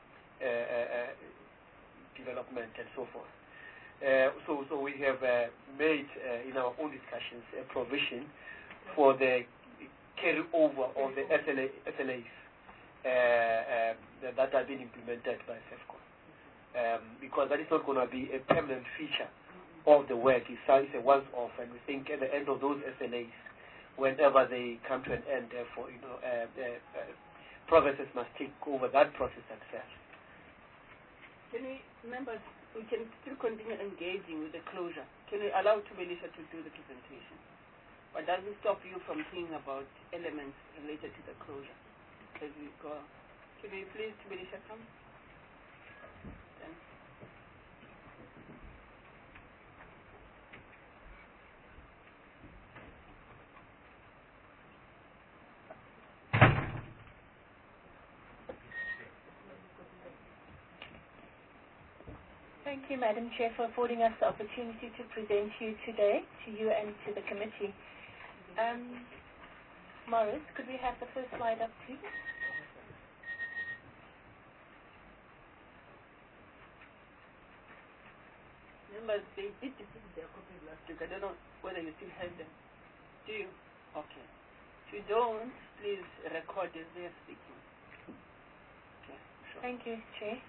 Speaker 10: development and so forth. So we have made in our own discussions a provision for the carryover of the SLAs that have been implemented by SEFCO. Because that is not going to be a permanent feature of the work. It's a once-off, and we think at the end of those SLAs, whenever they come to an end, therefore, progresses must take over that process themselves.
Speaker 1: Can we, members, we can still continue engaging with the closure. Can we allow Belisha to do the presentation? But does it stop you from thinking about elements related to the closure as we go? Can we please, Belisha, come? Thanks.
Speaker 8: Thank you, Madam Chair, for affording us the opportunity to present you today, to you and to the committee. Morris, could we have the first slide up, please? members, they did distribute their copies last week. I don't know whether you still have them. Do you? Okay. If you don't, please record as they are speaking. Okay, sure.
Speaker 2: Thank you, Chair.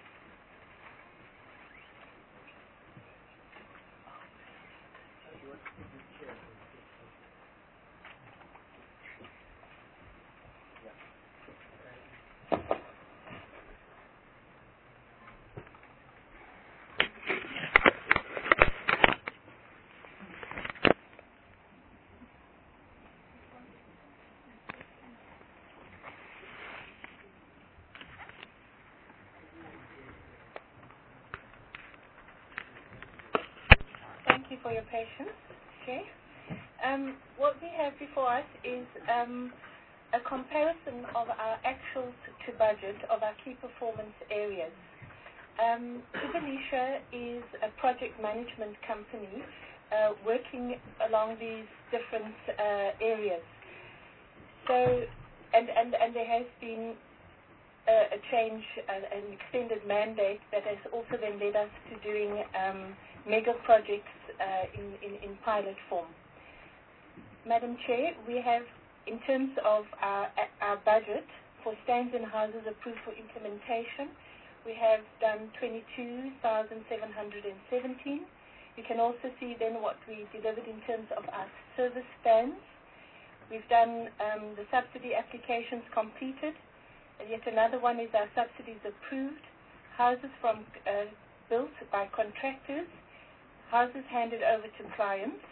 Speaker 2: Thank you for your patience, Chair. What we have before us is a comparison of our actuals to budget of our key performance areas. Tubelisha is a project management company working along these different areas. So, and there has been a change, an extended mandate that has also then led us to doing mega projects in pilot form. Madam Chair, we have, in terms of our budget for stands and houses approved for implementation, we have done 22,717. You can also see then what we delivered in terms of our service stands. We've done the subsidy applications completed. And yet another one is our subsidies approved, houses from built by contractors, houses handed over to clients.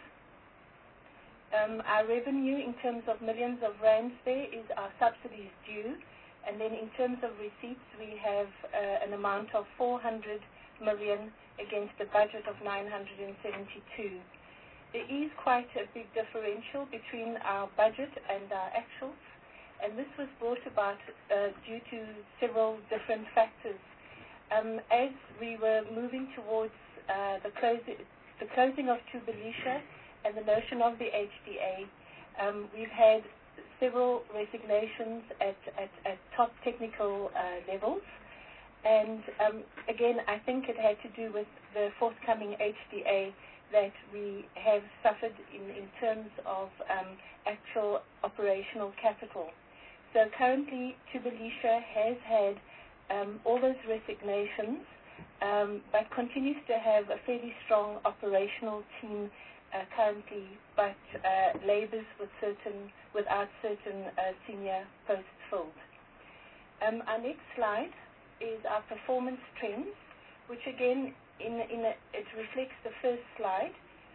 Speaker 2: Our revenue in terms of millions of rands there is our subsidies due. And then in terms of receipts, we have an amount of 400 million against a budget of 972. There is quite a big differential between our budget and our actuals. And this was brought about due to several different factors. As we were moving towards the closing of Tubelisha and the notion of the HDA, we've had several resignations at top technical levels. And again, I think it had to do with the forthcoming HDA that we have suffered in terms of actual operational capital. So currently, Tubelisha has had all those resignations, but continues to have a fairly strong operational team currently, but labours without certain senior posts filled. Our next slide is our performance trends, which again, it reflects the first slide,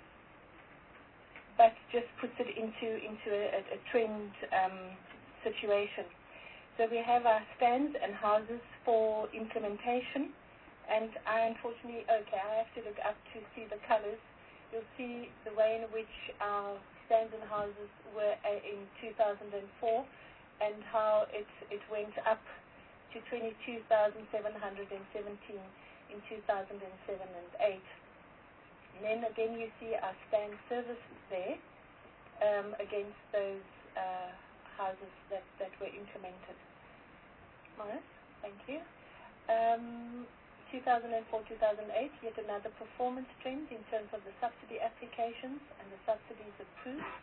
Speaker 2: but just puts it into a trend situation. So we have our stands and houses for implementation, and I unfortunately, I have to look up to see the colors. You'll see the way in which our stands and houses were in 2004 and how it went up to 22,717 in 2007 and 8. And then again you see our stand services there against those houses that were implemented. Morris, thank you. 2004-2008, yet another performance trend in terms of the subsidy applications and the subsidies approved.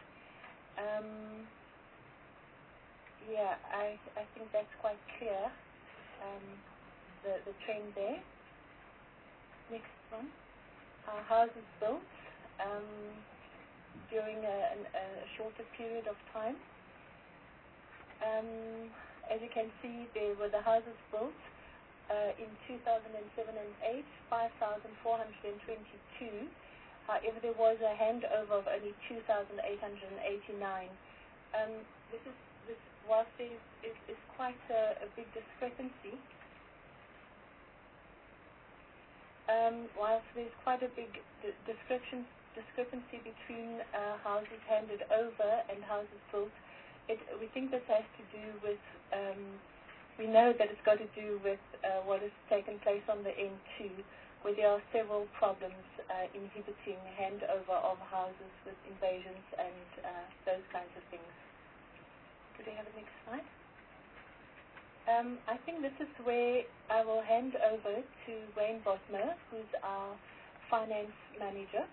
Speaker 2: I think that's quite clear, the trend there. Next one. Our houses built during a shorter period of time. As you can see, there were the houses built in 2007 and 8, 5,422. However, there was a handover of only 2,889. Whilst there is quite a big discrepancy, whilst there's quite a big discrepancy between houses handed over and houses built, we think this has to do with, we know that it's got to do with what has taken place on the N2, where there are several problems inhibiting handover of houses with invasions and those kinds of things. Could we have the next slide? I think this is where I will hand over to Wayne Bosmer, who's our finance manager.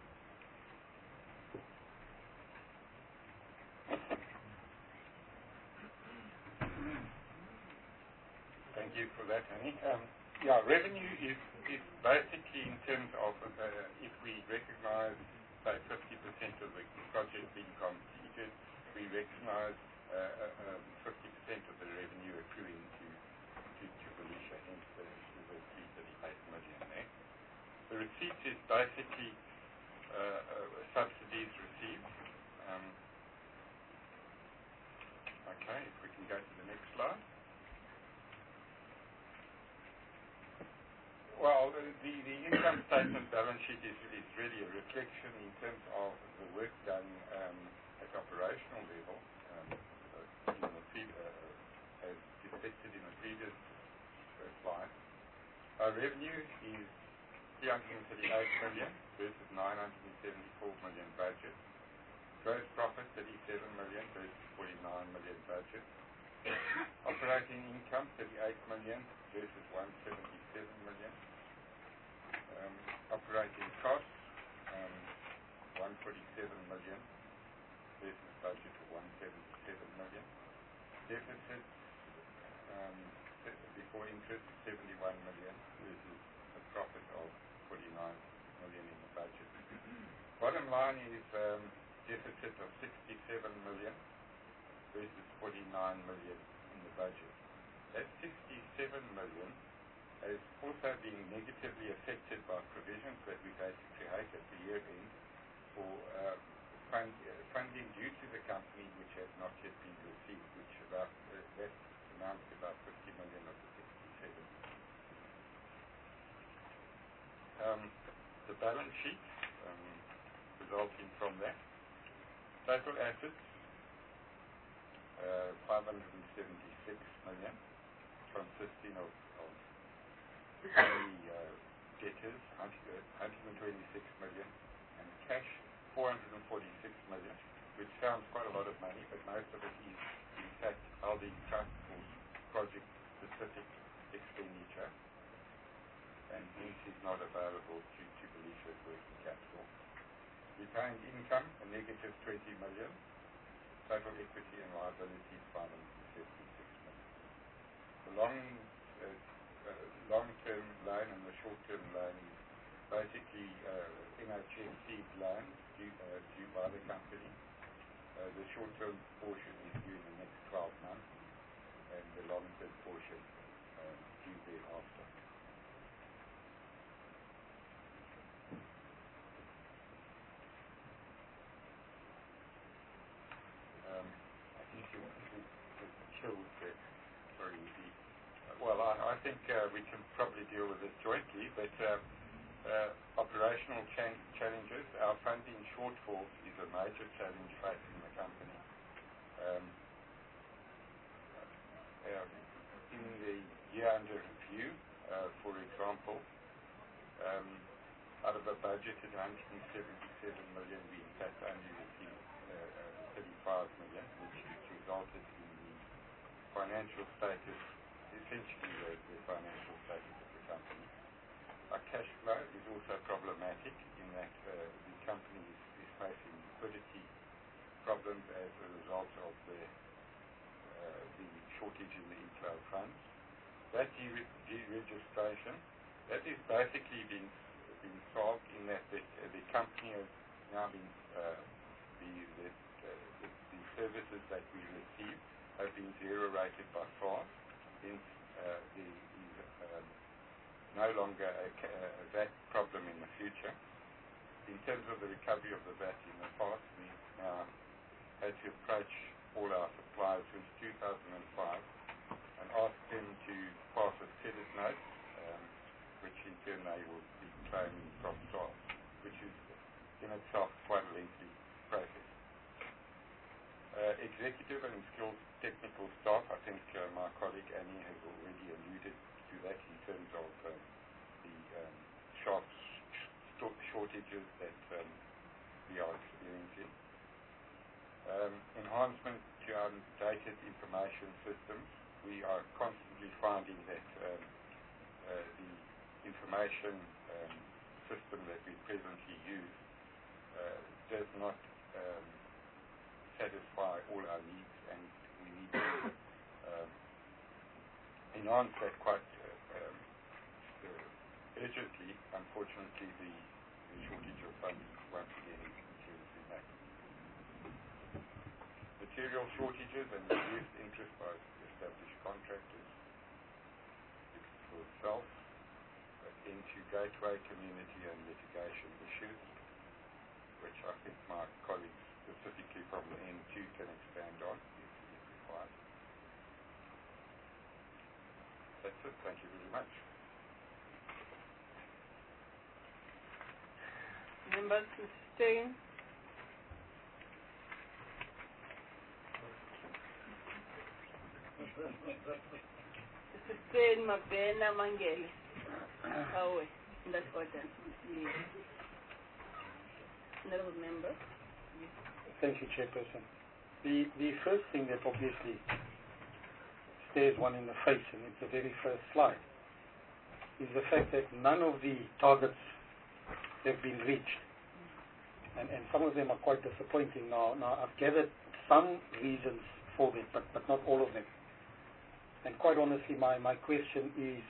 Speaker 3: Thank you for that, Annie. Yeah, revenue is basically in terms of if we recognize, say, 50% of the project being completed, we recognize 50% of the revenue accruing to Belisha, hence the 338 million there. The receipts is basically subsidies received. Okay, if we can go to the next slide. Well, the income statement balance sheet is really a reflection in terms of the work done at operational level, as depicted in the previous slide. Our revenue is 338 million versus 974 million budget. Gross profit 37 million versus 49 million budget. Operating income 38 million versus 177 million. Operating costs 147 million versus budget of 177 million. Deficit before interest 71 million versus a profit of 49 million in the budget. Bottom line is deficit of 67 million versus 49 million in the budget. That 67 million has also been negatively affected by provisions that we've had to create at the year end for funding due to the company which has not yet been received, which that amounts to about 50 million of the 67. The balance sheet resulting from that. Total assets 576 million, consisting of debtors 126 million and cash 446 million, which sounds quite a lot of money, but most of it is in fact held in trust for project specific expenditure and hence is not available to Belisha's working capital. Retained income a negative 20 million. Total equity and liabilities 576 million. The long-term loan and the short-term loan is basically NHMC loan due by the company. The short-term portion is due in the next 12 months and the long-term portion due thereafter. I think you want to show the, sorry, well, I think we can probably deal with this jointly, but operational challenges, our funding shortfall is a major challenge facing the company. In the year under review, for example, out of a budgeted 177 million, we in fact only received 35 million, which resulted in the financial status, essentially the financial status of the company. Our cash flow is also problematic in that the company is facing liquidity problems as a result of the shortage in the inflow of funds. That deregistration, that is basically been solved in that the company has now been the services that we receive have been zero rated by FAR. Hence, there is no longer a VAT problem in the future. In terms of the recovery of the VAT in the past, we now had to approach all our suppliers since 2005 and ask them to pass a credit note, which in turn they will be claiming from SARS, which is in itself quite a lengthy process. Executive and skilled technical staff, I think my colleague Annie has already alluded to that in terms of the sharp shortages that we are experiencing. Enhancement to our dated information systems. We are constantly finding that the information system that we presently use does not satisfy all our needs, and we need to enhance that quite urgently. Unfortunately, the shortage of funds once again is influencing that. Material shortages and reduced interest by established contractors speaks for itself. Into gateway, community and litigation issues, which I think my colleagues specifically from the N2 can expand on if required. That's it. Thank you very much.
Speaker 1: Members to stay. Sustain Mabena Mangele. Oh, in that order. Another member.
Speaker 9: Thank you, Chairperson. The first thing that obviously stares one in the face, and it's the very first slide, is the fact that none of the targets have been reached. And some of them are quite disappointing. Now I've gathered some reasons for them, but not all of them. And quite honestly, my question is,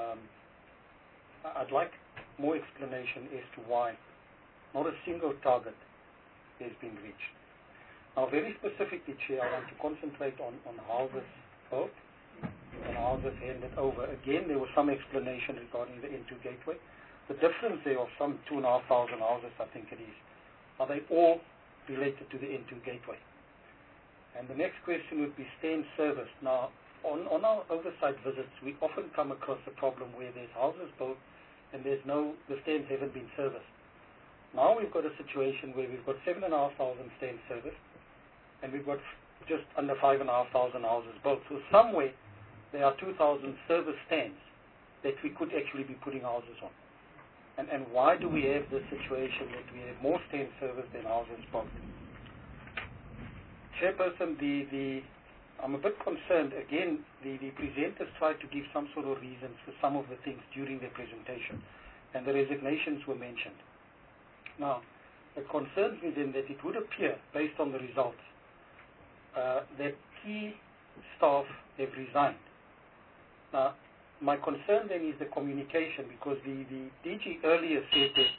Speaker 9: I'd like more explanation as to why not a single target has been reached. Now, very specifically, Chair, I want to concentrate on houses built and houses handed over. Again, there was some explanation regarding the N2 gateway. The difference there of some 2,500 houses, I think it is, are they all related to the N2 gateway? And the next question would be stand serviced. Now, on our oversight visits, we often come across a problem where there's houses built and the stands haven't been serviced. Now we've got a situation where we've got 7,500 stands serviced, and we've got just under 5,500 houses built. So somewhere there are 2,000 service stands that we could actually be putting houses on. And why do we have this situation that we have more stands serviced than houses built? Chairperson, I'm a bit concerned. Again, the presenters tried to give some sort of reasons for some of the things during their presentation, and the resignations were mentioned. Now, it concerns me then that it would appear, based on the results, that key staff have resigned. Now, my concern then is the communication, because the DG earlier said that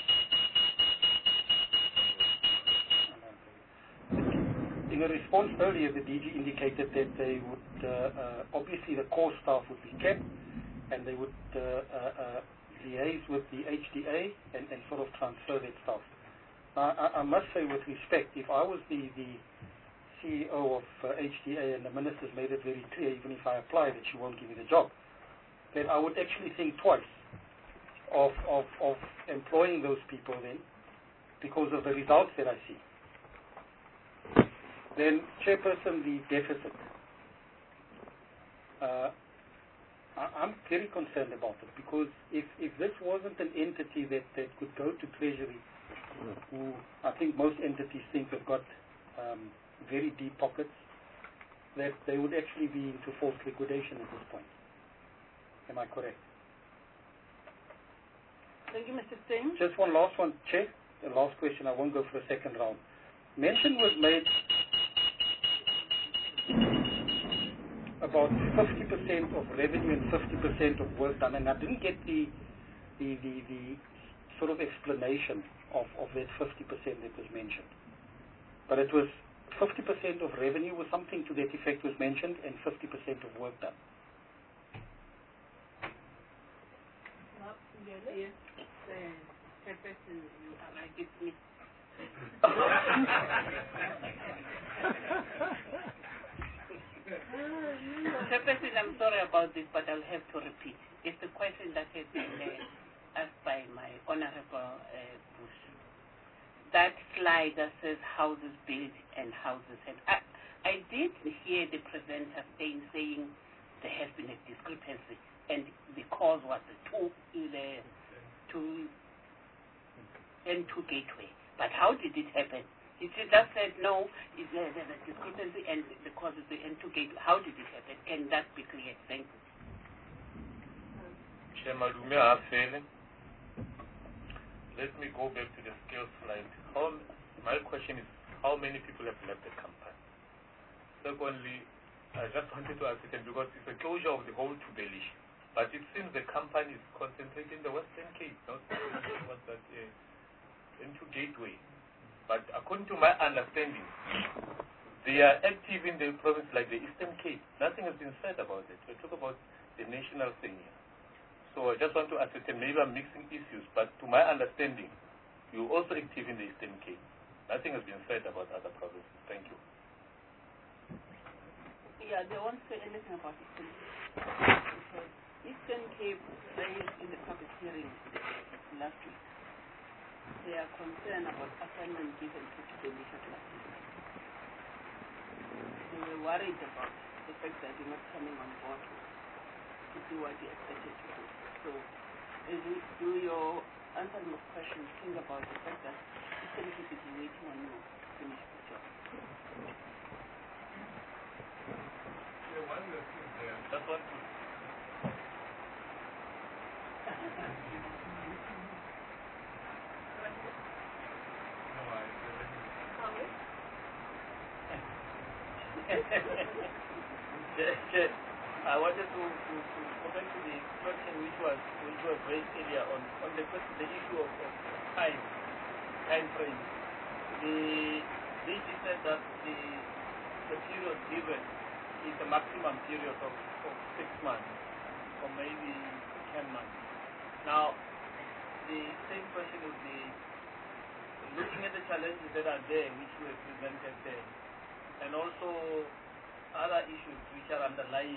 Speaker 9: in a response earlier, the DG indicated that they would, obviously the core staff would be kept, and they would liaise with the HDA and sort of transfer that staff. I must say with respect, if I was the CEO of HDA and the ministers made it very clear, even if I apply, that she won't give me the job, then I would actually think twice of employing those people then, because of the results that I see. Then, Chairperson, the deficit. I'm very concerned about it, because if this wasn't an entity that could go to Treasury, who I think most entities think have got very deep pockets, that they would actually be into forced liquidation at this point. Am I correct?
Speaker 1: Thank you, Mr. Singh.
Speaker 9: Just one last one, Chair. The last question, I won't go for a second round. Mention was made about 50% of revenue and 50% of work done, and I didn't get the sort of explanation of that 50% that was mentioned. But it was 50% of revenue was something to that effect was mentioned, and 50% of work done.
Speaker 1: Yes. Chairperson, you are like it's me. Chairperson, I'm sorry about this, but I'll have to repeat. It's the question that has been asked by my Honorable Bush. That slide that says houses built and houses had. I did hear the presenter saying there has been a discrepancy, and the cause was the N2 gateway. But how did it happen? He just said no, there's a discrepancy, and the cause is the N2 gateway. How did it happen? Can that be clear? Thank you.
Speaker 7: Chair Malume, let me go back to the skills slide. My question is, how many people have left the company? Secondly, I just wanted to ascertain, because it's a closure of the whole Tubelish, but it seems the company is concentrating in the Western Cape, not into Gateway. But according to my understanding, they are active in the province like the Eastern Cape. Nothing has been said about it. We talk about the national thing here. So I just want to ascertain, maybe I'm mixing issues, but to my understanding, you're also active in the Eastern Cape. Nothing has been said about other provinces. Thank you.
Speaker 1: Yeah, they won't say anything about Eastern Cape. Because Eastern Cape raised in the public hearing last week. They are concerned about assignment given to the leadership last week. They were worried about the fact that you're not coming on board to do what you expected to do. So, as you do your answer my questions, think about the fact that Eastern Cape is waiting on you to finish the job.
Speaker 7: That's what.
Speaker 10: I wanted to go back to the question which was raised earlier on the issue of time frame. The DG said that the period given is a maximum period of 6 months or maybe 10 months. Now, the same question would be looking at the challenges that are there, which were presented there, and also other issues which are underlying,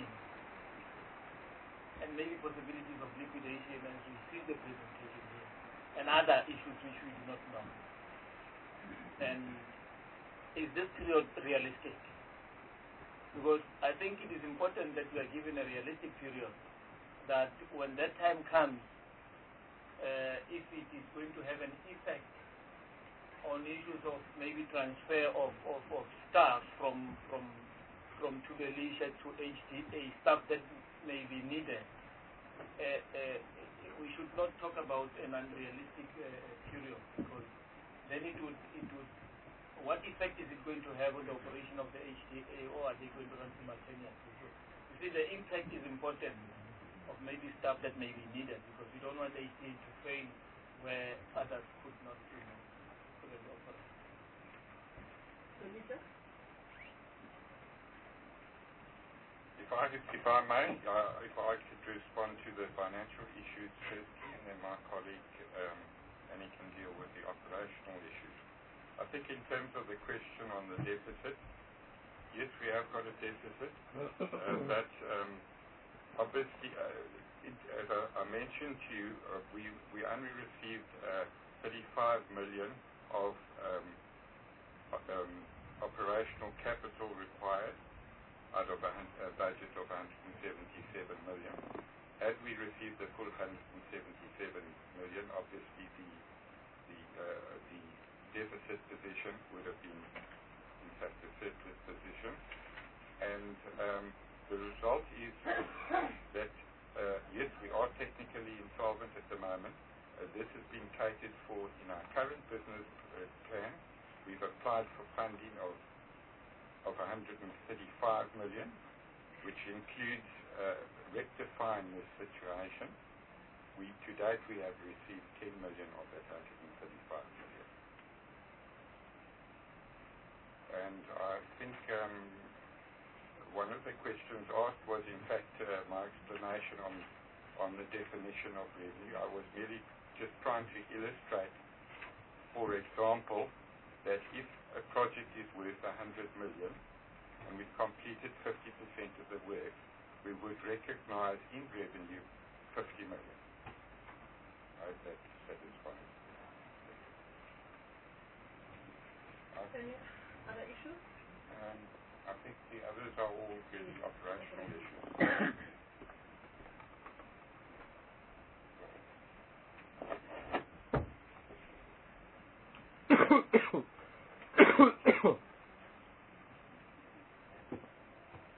Speaker 10: and maybe possibilities of liquidation as we see the presentation here, and other issues which we do not know. And is this period realistic? Because I think it is important that we are given a realistic period, that when that time comes, if it is going to have an effect on issues of maybe transfer of staff from Tubelish to HDA, staff that may be needed, we should not talk about an unrealistic period, because then it would what effect is it going to have on the operation of the HDA, or are they going to run simultaneously? So, you see, the impact is important of maybe staff that may be needed, because we don't want the HDA to fail where others could not operate.
Speaker 1: So, Lisa?
Speaker 3: If I may, if I could respond to the financial issues firstly, and then my colleague Annie can deal with the operational issues. I think in terms of the question on the deficit, yes, we have got a deficit, but obviously, as I mentioned to you, we only received 35 million of operational capital required out of a budget of 177 million. Had we received the full 177 million, obviously the deficit position would have been, in fact, a surplus position. And the result is that, yes, we are technically insolvent at the moment. This has been catered for in our current business plan. We've applied for funding of 135 million, which includes rectifying this situation. To date, we have received 10 million of that 135 million. And I think one of the questions asked was, in fact, my explanation on the definition of revenue. I was merely just trying to illustrate, for example, that if a project is worth 100 million and we've completed 50% of the work, we would recognize in revenue 50 million. I hope that satisfies.
Speaker 1: Any other issues?
Speaker 3: I think the others are all really operational issues.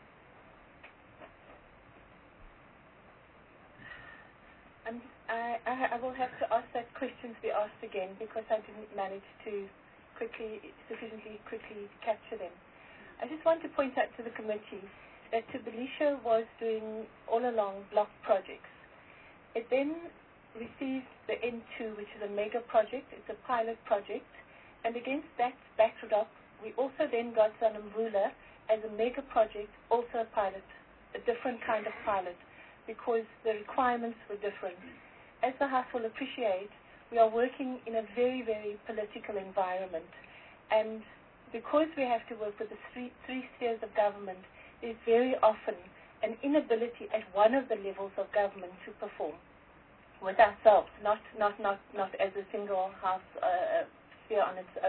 Speaker 2: I I will have to ask that question to be asked again because I didn't manage to sufficiently quickly capture them. I just want to point out to the committee that Tubelisha was doing all along block projects. It then received the N2, which is a mega project. It's a pilot project. And against that backdrop, we also then got Zanambula as a mega project, also a pilot, a different kind of pilot, because the requirements were different. As the House will appreciate, we are working in a very, very political environment. And because we have to work with the three spheres of government, there's very often an inability at one of the levels of government to perform with ourselves, not as a single House sphere on its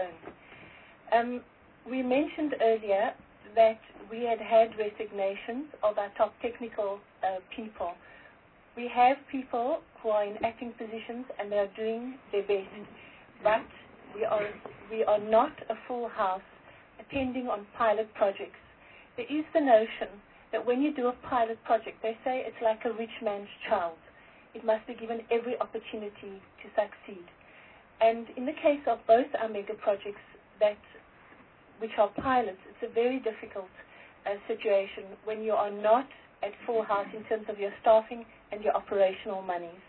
Speaker 2: own. We mentioned earlier that we had resignations of our top technical people. We have people who are in acting positions and they are doing their best, but we are not a full House attending on pilot projects. There is the notion that when you do a pilot project, they say it's like a rich man's child. It must be given every opportunity to succeed. And in the case of both our mega projects which are pilots, it's a very difficult situation when you are not at full House in terms of your staffing and your operational monies.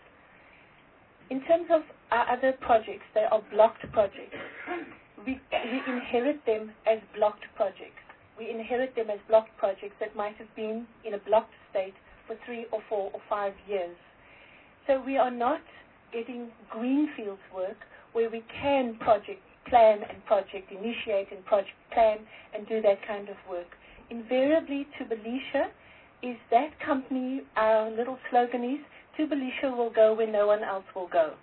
Speaker 2: In terms of our other projects, they are blocked projects. We inherit them as blocked projects. We inherit them as blocked projects that might have been in a blocked state for 3 or 4 or 5 years. So we are not getting greenfields work where we can project plan and project initiate and project plan and do that kind of work. Invariably, Tubelisha is that company, our little slogan is, Tubelisha will go where no one else will go.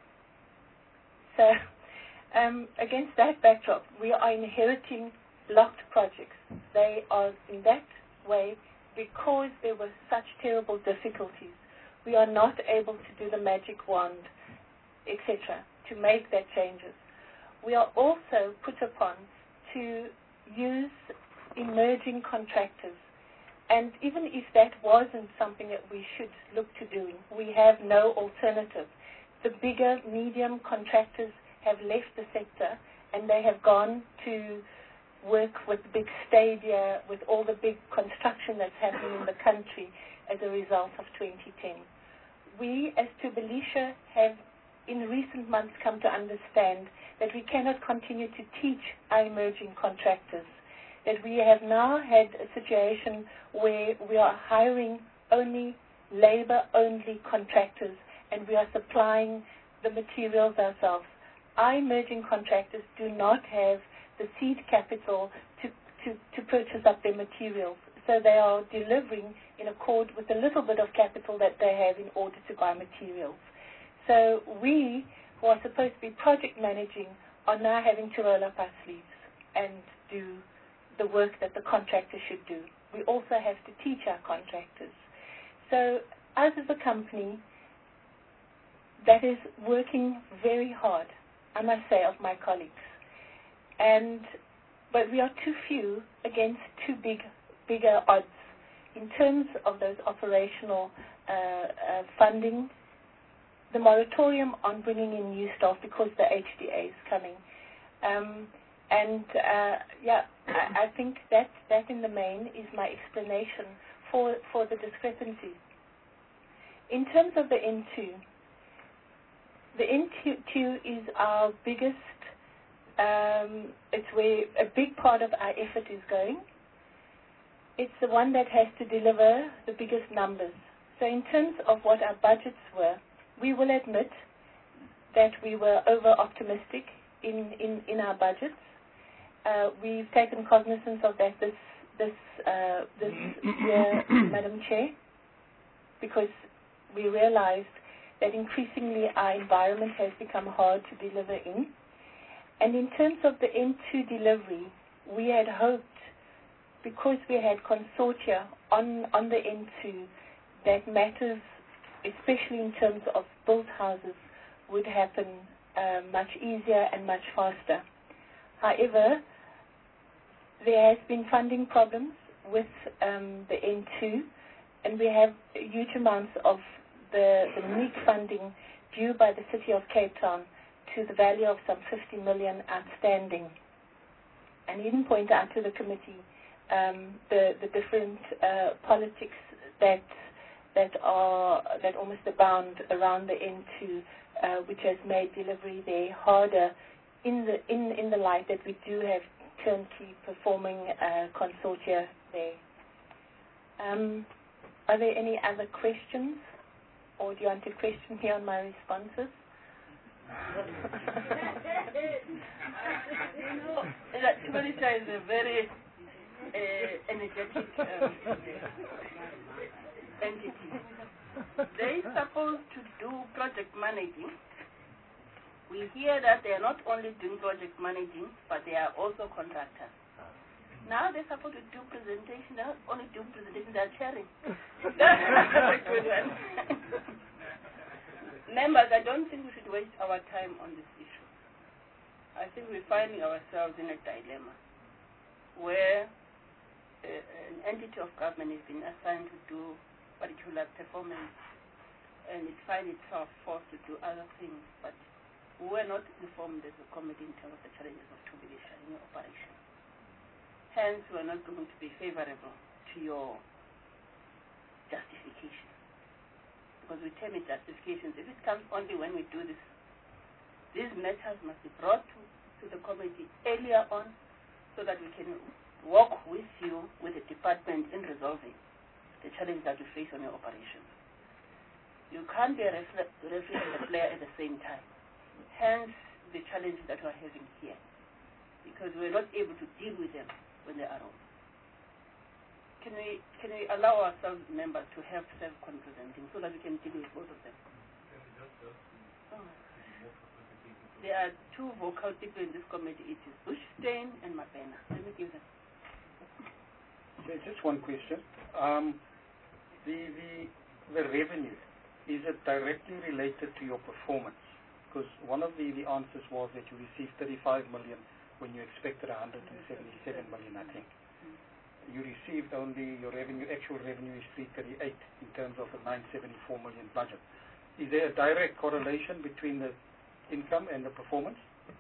Speaker 2: So against that backdrop, we are inheriting blocked projects. They are in that way because there were such terrible difficulties. We are not able to do the magic wand, etc., to make that changes. We are also put upon to use emerging contractors. And even if that wasn't something that we should look to doing, we have no alternative. The bigger, medium contractors have left the sector and they have gone to work with big stadia, with all the big construction that's happening in the country as a result of 2010. We, as Tubelisha, have in recent months come to understand that we cannot continue to teach our emerging contractors, that we have now had a situation where we are hiring only labor-only contractors and we are supplying the materials ourselves. Our emerging contractors do not have the seed capital to purchase up their materials, so they are delivering in accord with the little bit of capital that they have in order to buy materials. So we, who are supposed to be project managing, are now having to roll up our sleeves and do the work that the contractor should do. We also have to teach our contractors. So us as a company that is working very hard, I must say, of my colleagues, but we are too few against too bigger odds in terms of those operational funding. The moratorium on bringing in new staff because the HDA is coming. I think that in the main is my explanation for the discrepancy. In terms of the N2 is our biggest, it's where a big part of our effort is going. It's the one that has to deliver the biggest numbers. So in terms of what our budgets were, we will admit that we were over-optimistic in our budgets. We've taken cognizance of that this year, Madam Chair, because we realized that increasingly our environment has become hard to deliver in. And in terms of the N2 delivery, we had hoped, because we had consortia on the N2, that matters, especially in terms of built houses, would happen much easier and much faster. However, there has been funding problems with the N2, and we have huge amounts of the NIC funding due by the City of Cape Town to the value of some 50 million outstanding. And he didn't point out to the committee the different politics that almost abound around the N2, which has made delivery there harder in the light that we do have turnkey performing consortia there. Are there any other questions, or do you want to question me on my responses?
Speaker 1: Tubalisa is a very energetic entity. They are supposed to do project managing. We hear that they are not only doing project managing, but they are also contractors. Now they're supposed to do presentation. They're not only doing presentation, they're chairing. That's a good one. Members, I don't think we should waste our time on this issue. I think we're finding ourselves in a dilemma where an entity of government has been assigned to do particular performance, and it finds itself forced to do other things, but we were not informed as a committee in terms of the challenges of Tubilisha in your operation. Hence, we are not going to be favorable to your justification. Because we term it justifications. If it comes only when we do this, these matters must be brought to the committee earlier on so that we can work with you, with the department, in resolving the challenges that you face on your operations. You can't be a referee and a player at the same time. Hence, the challenges that we are having here. Because we're not able to deal with them when they are on. Can we allow ourselves members to have self-presenting so that we can deal with both of them? There are two vocal people in this committee. It is Bushstein and Mapena. Let me give them.
Speaker 9: Okay, just one question. The revenue, is it directly related to your performance? Because one of the answers was that you received 35 million when you expected 177 million, I think. You received only your revenue, actual revenue is 338 in terms of the 974 million budget. Is there a direct correlation between the income and the performance?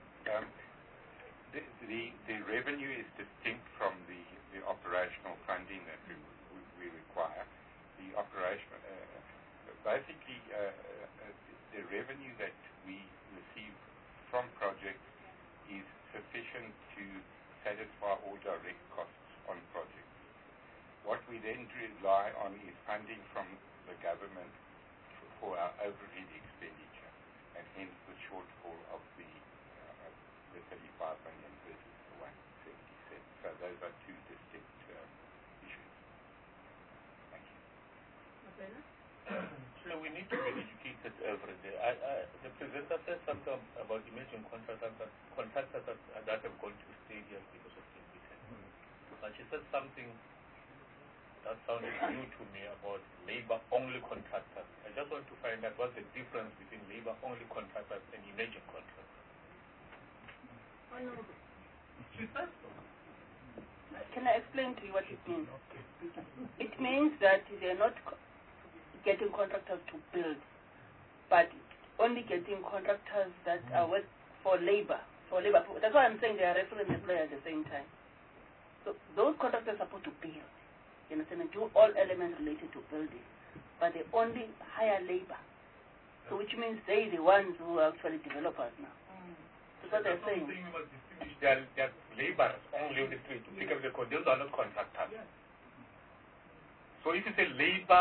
Speaker 3: The revenue is distinct from the operational funding that we require. The operational, basically, the revenue that we receive from projects is sufficient to satisfy all direct costs on projects. What we then rely on is funding from the government for our overhead expenditure, and hence the shortfall of the 35 million versus the 177. So those are two distinct issues. Thank you.
Speaker 7: So we need to be educated every day. The presenter said something about emerging contractors that have gone to stadiums because of 2010. But she said something that sounded new to me about labor-only contractors. I just want to find out what's the difference between labor-only contractors and emerging contractors.
Speaker 1: Can I explain to you what it means? It means that they're not getting contractors to build, but only getting contractors that are work for labor. That's why I'm saying they are referring and employer at the same time. So those contractors are supposed to build, you understand, and do all elements related to building, but they only hire labor. So which means they're the ones who are actually developers now. That's what they're saying.
Speaker 7: We must distinguish their laborers only on the street to pick up the code. Those are not contractors. Yeah. So if you say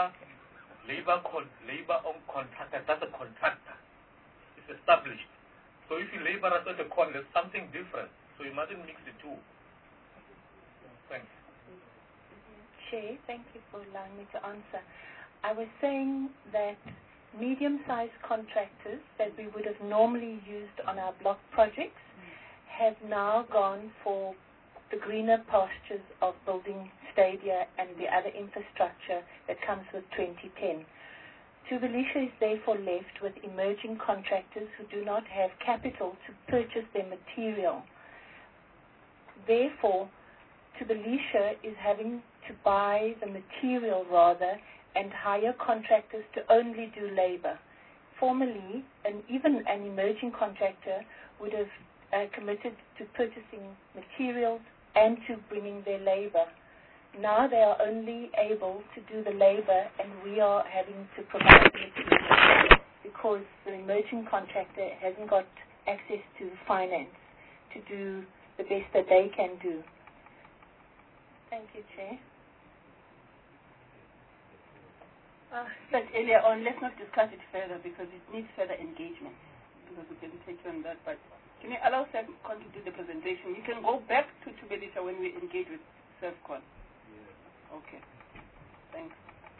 Speaker 7: labor-owned contractor, that's a contractor. It's established. So if you labor as a con, there's something different. So you mustn't mix the two. Thanks.
Speaker 2: Chair, thank you for allowing me to answer. I was saying that medium-sized contractors that we would have normally used on our block projects have now gone for the greener pastures of building stadia and the other infrastructure that comes with 2010. Tubilisha is therefore left with emerging contractors who do not have capital to purchase their material. Therefore, Tubilisha is having to buy the material rather and hire contractors to only do labor. formerly, and even an emerging contractor would have committed to purchasing materials and to bringing their labor. Now they are only able to do the labor, and we are having to provide the materials because the emerging contractor hasn't got access to finance to do the best that they can do. Thank you, Chair.
Speaker 1: But earlier on, let's not discuss it further because it needs further engagement. Because we can take you on that. But can you allow SEFCON to do the presentation? You can go back to Tubelisa when we engage with SEFCON. Yes. Okay. Thanks.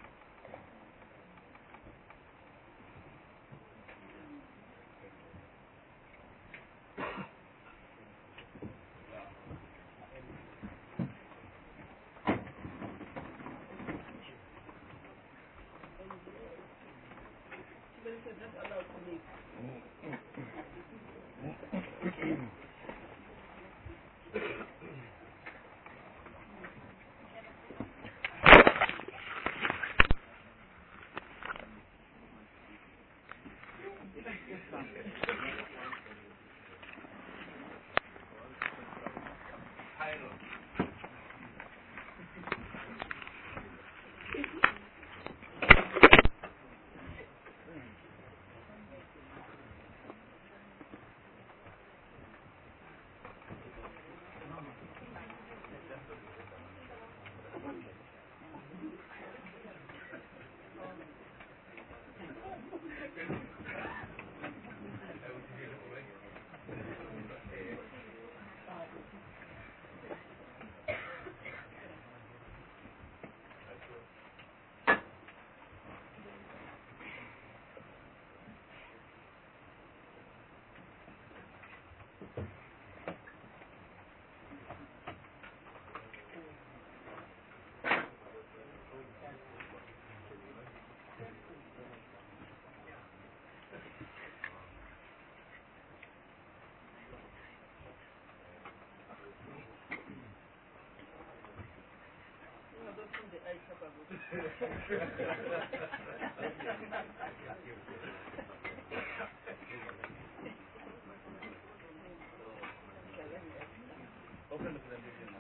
Speaker 10: Open the presentation.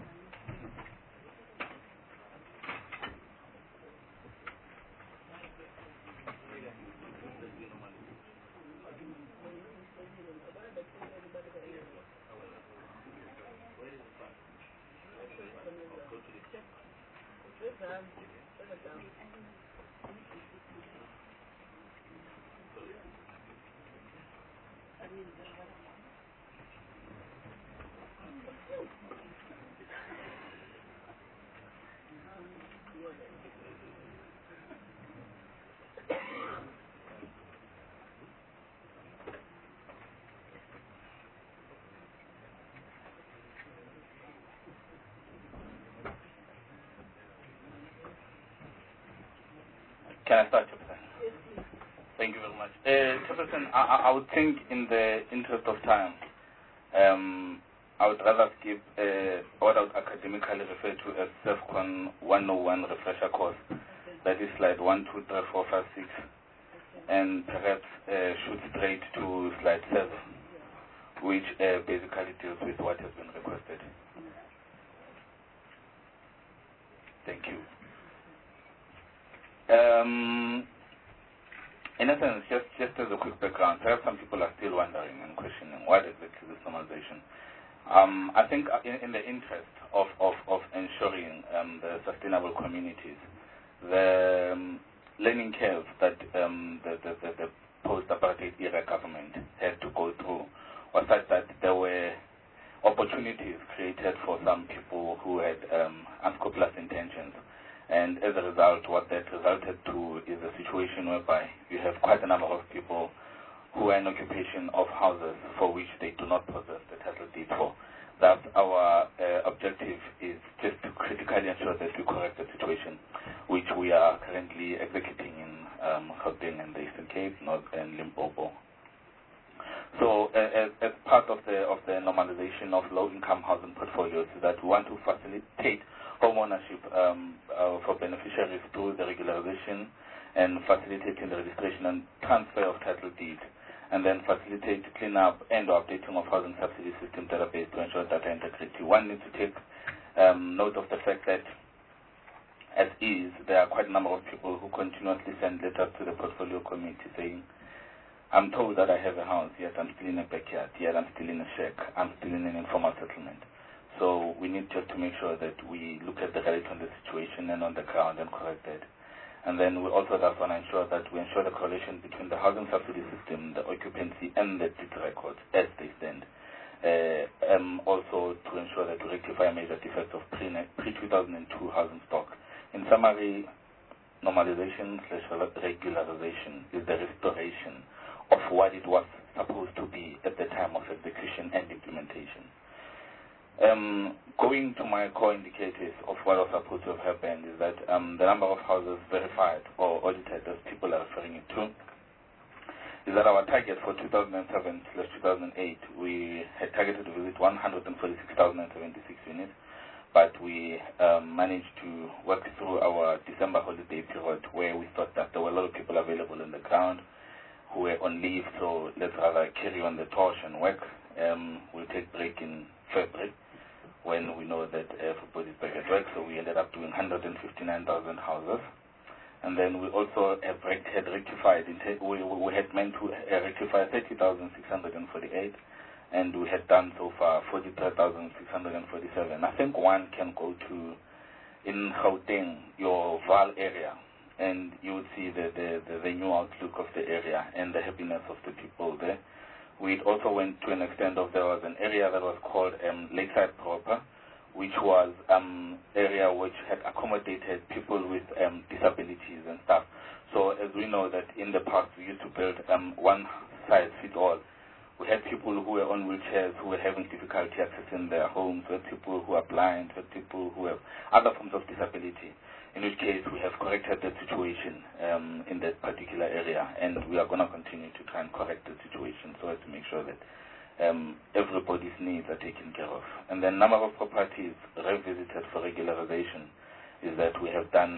Speaker 11: Can I start, Chairperson? Yes, thank you very much. Chairperson, I would think in the interest of time, I would rather skip what I would academically refer to as SEFCON 101 refresher course. That is slide 1, 2, 3, 4, 5, 6, and perhaps shoot straight to slide 7, which basically deals with what has been requested. Thank you. In essence, just as a quick background, perhaps some people are still wondering and questioning what exactly is normalization. I think in the interest of ensuring the sustainable communities, the learning curve that the post-apartheid era government had to go through was such that there were opportunities created for some people who had unscrupulous intentions. And as a result, what that resulted to is a situation whereby you have quite a number of people who are in occupation of houses for which they do not possess the title deed for. Thus, our objective is just to critically ensure that we correct the situation, which we are currently executing in Gauteng and the Eastern Cape, North and Limpopo. So, as part of the normalization of low-income housing portfolios, is that we want to facilitate home ownership for beneficiaries through the regularization and facilitating the registration and transfer of title deed, and then facilitate cleanup and updating of housing subsidy system database to ensure data integrity. One needs to take note of the fact that, as is, there are quite a number of people who continuously send letters to the portfolio committee saying, I'm told that I have a house, yet I'm still in a backyard, yet I'm still in a shack, I'm still in an informal settlement. So we need just to make sure that we look at the reality on the situation and on the ground and correct that. And then we also thus want to ensure that we ensure the correlation between the housing subsidy system, the occupancy, and the deed records as they stand. Also to ensure that we rectify major defects of pre-2002 housing stock. In summary, normalization/regularization is the restoration of what it was supposed to be at the time of execution and implementation. Going to my core indicators of what was supposed to have happened is that the number of houses verified or audited, as people are referring it to, is that our target for 2007/2008, we had targeted to visit 146,076 units, but we managed to work through our December holiday period where we thought that there were a lot of people available in the ground who were on leave, so let's rather carry on the torch and work. We'll take break in February when we know that everybody's back at work, so we ended up doing 159,000 houses. And then we also had rectified, we had meant to rectify 30,648, and we had done so far 43,647. I think one can go to, in Gauteng, your Vaal area, and you would see the new outlook of the area and the happiness of the people there. We also went to an extent of, there was an area that was called Lakeside Proper, which was area which had accommodated people with disabilities and stuff. So as we know that in the past we used to build one size fits all. We had people who were on wheelchairs who were having difficulty accessing their homes. We had people who are blind. We had people who have other forms of disability. In which case we have corrected the situation in that particular area, and we are going to continue to try and correct the situation so as to make sure that everybody's needs are taken care of. And the number of properties revisited for regularization is that we have done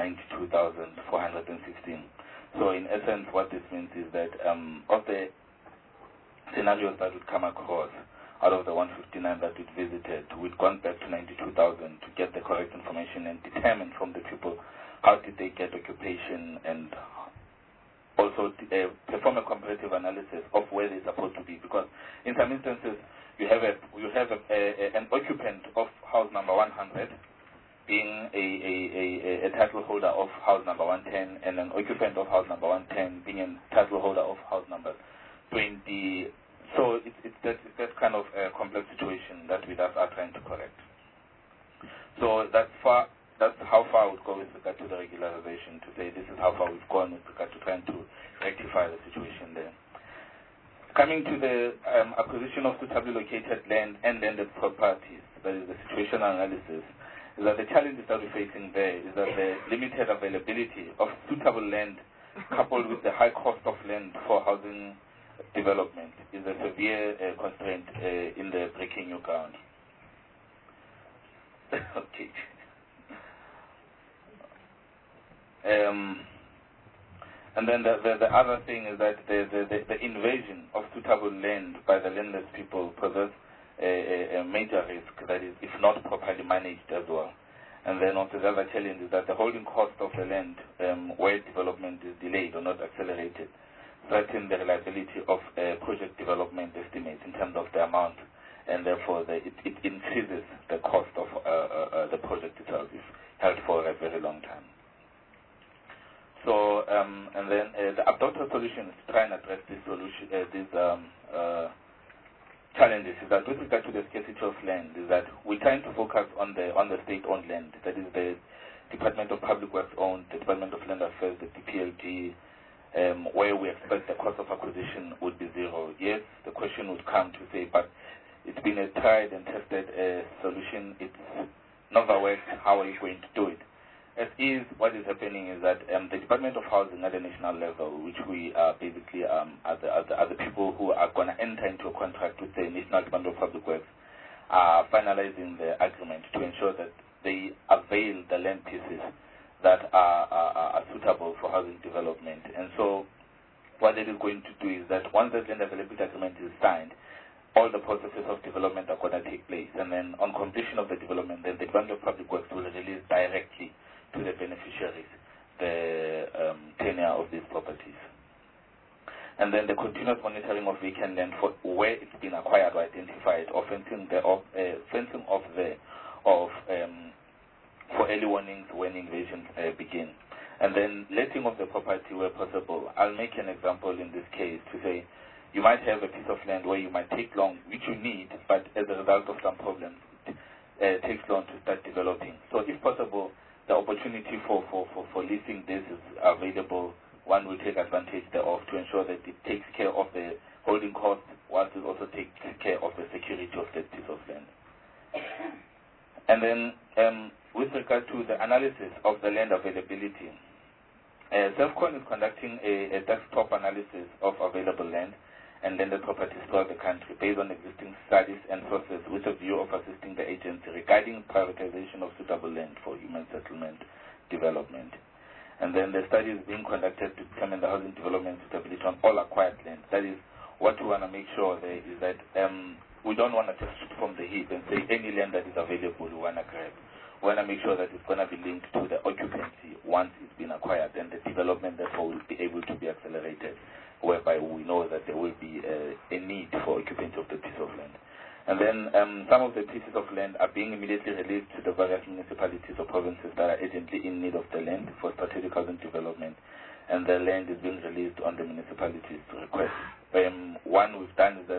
Speaker 11: 92,416. So in essence, what this means is that of the scenarios that would come across, out of the 159 that we'd visited, we'd gone back to 92,000 to get the correct information and determine from the people how did they get occupation, and also perform a comparative analysis of where they're supposed to be. Because in some instances, you have an occupant of house number 100 being a title holder of house number 110, and an occupant of house number 110 being a title holder of house number 20. So it's that kind of complex situation that we are trying to correct. So that's how far I would go with regard to the regularization, to say this is how far we've gone with regard to trying to rectify the situation there. Coming to the acquisition of suitably located land and landed properties, that is the situational analysis, is that the challenges that we're facing there is that the limited availability of suitable land coupled with the high cost of land for housing development is a severe constraint in the breaking new ground. Okay. And then the other thing is that the invasion of suitable land by the landless people poses a major risk that is, if not properly managed as well. And then also the other challenge is that the holding cost of the land where development is delayed or not accelerated threaten the reliability of project development estimates in terms of the amount, and therefore it increases the cost of the project itself if held for a very long time. So, and then the abductor solution is to try and address these challenges. Is that with regard to the scarcity of land, is that we're trying to focus on the state-owned land, that is the Department of Public Works owned, the Department of Land Affairs, the DPLG, where we expect the cost of acquisition would be zero. Yes, the question would come to say, but it's been a tried and tested solution. It's never worked. How are you going to do it? As is, what is happening is that the Department of Housing at the national level, which we are basically are the people who are going to enter into a contract with the National Department of Public Works, are finalizing the agreement to ensure that they avail the land pieces that are suitable for housing development. And so what it is going to do is that once the land availability agreement is signed, all the processes of development are going to take place. And then on completion of the development, then the Department of Public Works will release directly to the beneficiaries the tenure of these properties. And then the continuous monitoring of vacant land for where it's been acquired or identified, or fencing off for early warnings when invasions begin. And then letting of the property where possible. I'll make an example in this case to say you might have a piece of land where you might take long, which you need, but as a result of some problems, it takes long to start developing. So if possible, the opportunity for leasing this is available. One will take advantage thereof to ensure that it takes care of the holding costs, whilst it also takes care of the security of that piece of land. And then with regard to the analysis of the land availability, Selfcon is conducting a desktop analysis of available land and landed properties throughout the country based on existing studies and sources with a view of assisting the agency regarding prioritization of suitable land for human settlement development. And then the study is being conducted to determine the housing development suitability on all acquired land. That is, what we want to make sure there is that we don't want to just shoot from the hip and say any land that is available we want to grab. We want to make sure that it's going to be linked to the occupancy once it's been acquired, and the development therefore will be able to be accelerated, whereby we know that there will be a need for occupancy of the piece of land. And then some of the pieces of land are being immediately released to the various municipalities or provinces that are urgently in need of the land for strategic housing development, and the land is being released on the municipalities to request. One we've done is that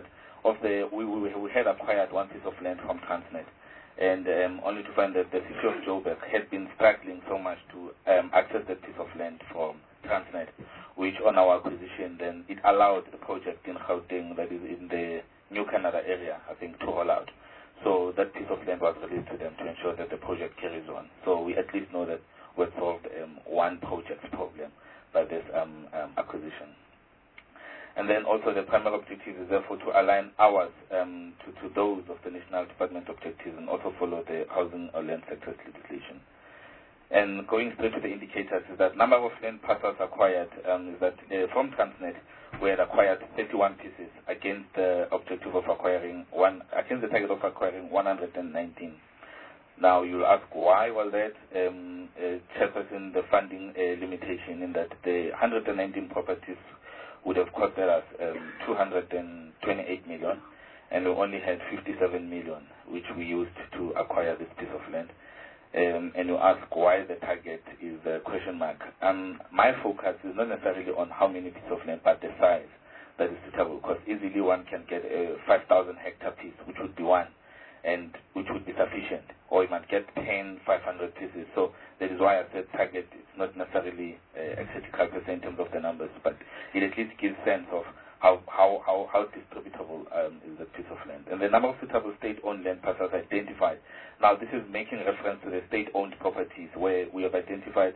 Speaker 11: we had acquired one piece of land from Transnet, and only to find that the city of Joburg had been struggling so much to access that piece of land from Transnet, which on our acquisition then it allowed the project in Gauteng, that is in the New Canada area, I think, to roll out. So that piece of land was released to them to ensure that the project carries on. So we at least know that we've solved one project's problem by this acquisition. And then also the primary objective is therefore to align ours to those of the National Department objectives and also follow the housing or land sectors legislation. And going straight to the indicators is that number of land parcels acquired is that from Transnet we had acquired 31 pieces against the objective of acquiring against the target of acquiring 119. Now you'll ask why was that? Chairperson, the funding limitation in that the 119 properties would have costed us 228 million, and we only had 57 million which we used to acquire this piece of land. And you ask why the target is a question mark. My focus is not necessarily on how many pieces of land, but the size that is suitable, because easily one can get a 5,000 hectare piece, which would be one, and which would be sufficient, or you might get 10, 500 pieces. So that is why I said target is not necessarily a critical percent in terms of the numbers, but it at least gives sense of how distributable is the piece of land. And the number of suitable state-owned land parcels identified. Now this is making reference to the state-owned properties where we have identified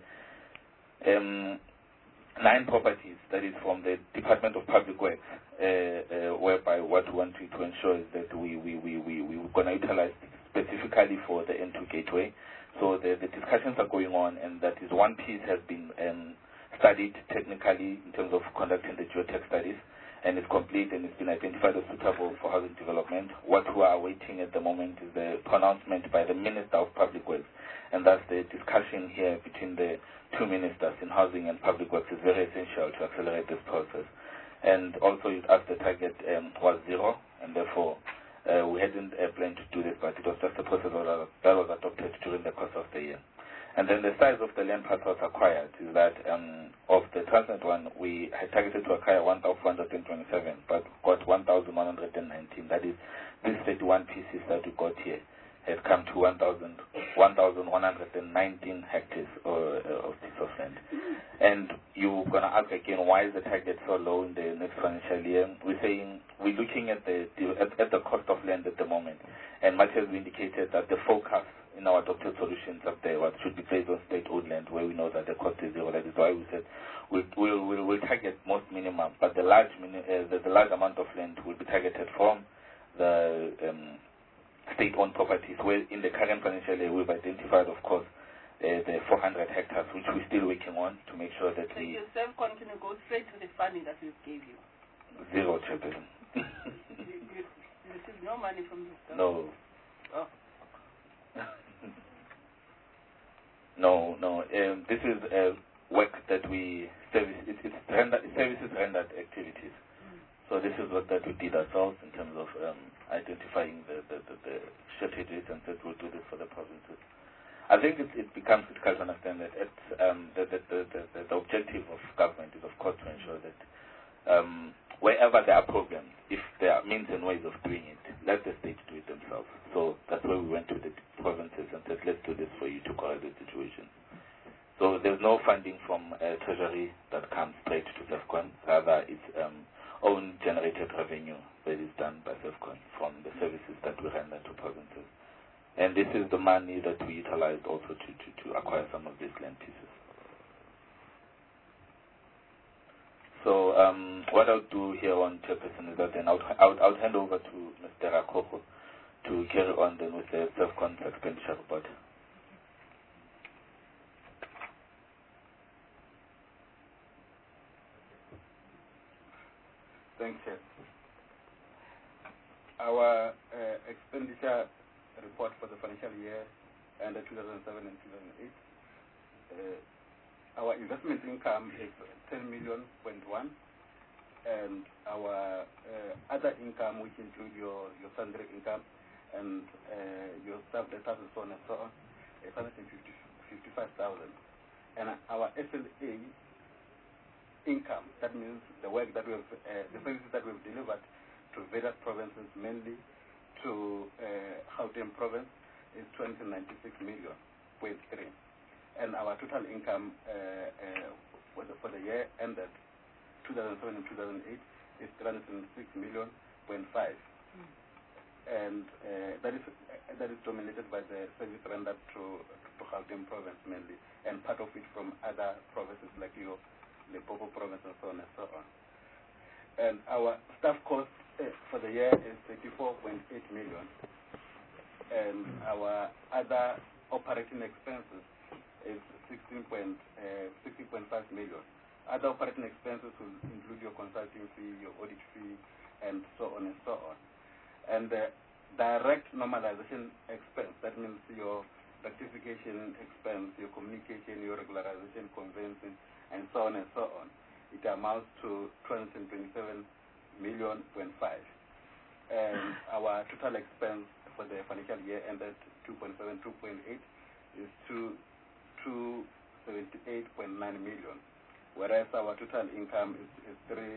Speaker 11: 9 properties, that is from the Department of Public Works, whereby what we want to ensure is that we're going to utilize specifically for the N2 gateway. So the discussions are going on, and that is one piece has been studied technically in terms of conducting the geotech studies, and it's complete and it's been identified as suitable for housing development. What we are awaiting at the moment is the pronouncement by the Minister of Public Works, and that's the discussion here between the two ministers in housing and public works is very essential to accelerate this process. And also as the target was 0, and therefore we hadn't planned to do this, but it was just a process that was adopted during the course of the year. And then the size of the land parcels acquired is that of the Transnet one, we had targeted to acquire 1,427, but got 1,119. That is, these 31 pieces that we got here had come to 1,119 hectares of piece of land. And you're going to ask again, why is the target so low in the next financial year? We're saying we're looking at the cost of land at the moment, and much as we indicated that the focus in our adopted solutions up there should be based on state-owned land, where we know that the cost is 0. That is why we said we'll target most minimum, but the large amount of land will be targeted from the state-owned properties, where in the current financial year we've identified, of course, the 400 hectares, which we're still working on to make sure that
Speaker 1: so your self-con can go straight to the funding that we gave you?
Speaker 11: Zero, Chairperson.
Speaker 1: you received no money from this government?
Speaker 11: No.
Speaker 1: Oh.
Speaker 11: No. This is work that we service. It's services rendered activities. So this is work that we did ourselves in terms of identifying the shortages, and said we'll do this for the provinces. I think it becomes critical to understand that the objective of government is, of course, to ensure that wherever there are programs, if there are means and ways of doing it, let the states do it themselves. So that's why we went to the provinces and said, let's do this for you to correct the situation. So there's no funding from Treasury that comes straight to SEFCON. Rather, it's own generated revenue that is done by SEFCON from the services that we render to provinces. And this is the money that we utilized also to acquire some of these land pieces. So what I'll do here on Chairperson is that then I'll hand over to Mr. Rakoko to carry on then with the SEFCON expenditure report.
Speaker 6: Thanks, Chair. Our expenditure report for the financial year ended 2007 and 2008. Our investment income is 10 million, and our other income, which include your sundry income and your staff debtors and so on and so on, is 155,000. And our SLA income, that means the work that we have, the services that we've delivered to various provinces, mainly to Gauteng province, is 296 million, 0.3. And our total income for the year ended 2007 and 2008 is 306 million, 0.5. And that is dominated by the service rendered to Gauteng province mainly, and part of it from other provinces like your Limpopo province and so on and so on. And our staff cost for the year is 34.8 million, and our other operating expenses is 16.5 million. Other operating expenses will include your consulting fee, your audit fee, and so on and so on. And the direct normalization expense, that means your rectification expense, your communication, your regularization, conveyancing, and so on and so on, it amounts to 227 million, 0.5. And our total expense for the financial year ended 2.7, 2.8 is 278.9 million, whereas our total income is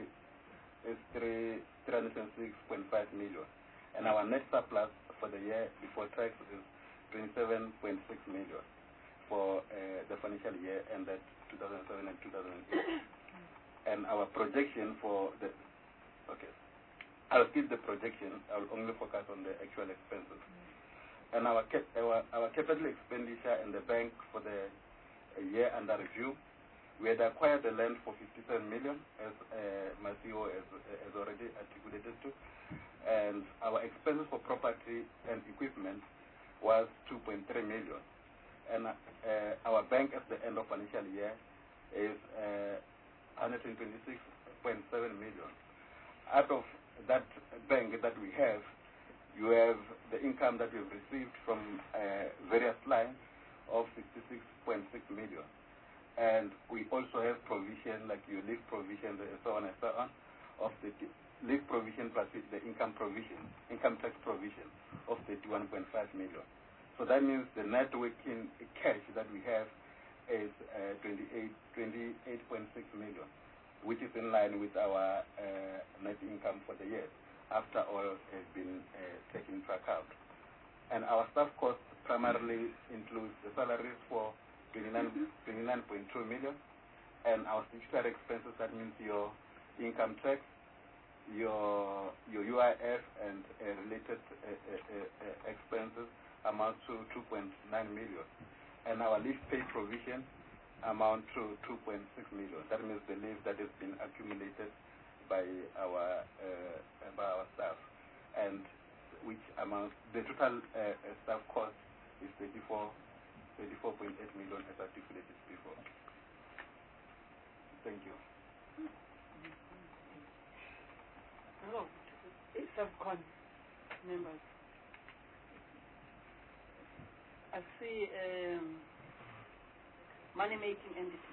Speaker 6: 306.5 million. And our net surplus for the year before tax is 27.6 million for the financial year ended 2007 and 2008. And our projection for the, I'll skip the projection, I'll only focus on the actual expenses. And our capital expenditure in the bank for the year under review, we had acquired the land for 57 million, as my CEO has already articulated to. And our expenses for property and equipment was 2.3 million. And our bank at the end of financial year is 126.7 million. Out of that bank that we have, you have the income that we've received from various lines of 66.6 million. And we also have provision, like your leave provision, and so on and so on, of the leave provision plus the income tax provision of 31.5 million. So that means the net working cash that we have is 28.6 million, which is in line with our net income for the year, after all has been taken into account. And our staff costs primarily includes the salaries for 29.2 million, and our statutory expenses, that means your income tax, your UIF and related expenses amount to 2.9 million. And our leave pay provision amount to 2.6 million. That means the leave that has been accumulated by our staff. And
Speaker 11: which amounts, the total staff cost is 34.8 million as articulated before. Thank you.
Speaker 1: Hello, SAFCON members. I see money-making entity.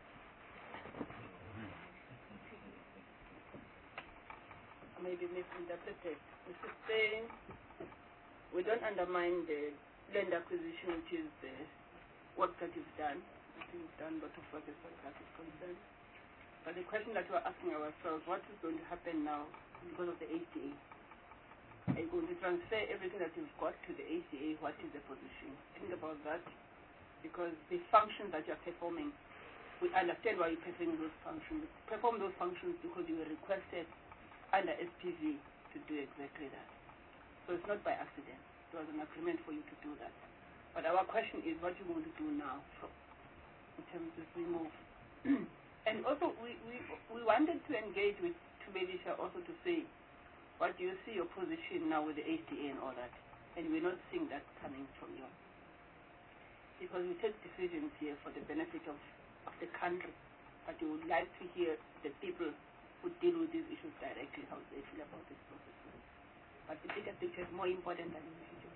Speaker 1: Maybe misinterpreted. This is saying we don't undermine the land acquisition, which is the work that you've done. I think you've done a lot of work as far as that is concerned. But the question that we're asking ourselves, what is going to happen now because of the ACA? Are you going to transfer everything that you've got to the ACA? What is the position? Think about that, because the functions that you're performing, we understand why you're performing those functions. You perform those functions because you were requested under SPV to do exactly that. So it's not by accident. There was an agreement for you to do that. But our question is what you're going to do now in terms of remove. And also we wanted to engage with Tubelisha also to say, what do you see your position now with the ACA and all that? And we're not seeing that coming from you. Because we take decisions here for the benefit of the country. But we would like to hear the people who deal with these issues directly, how they feel about this process. But the bigger picture is more important than the individual.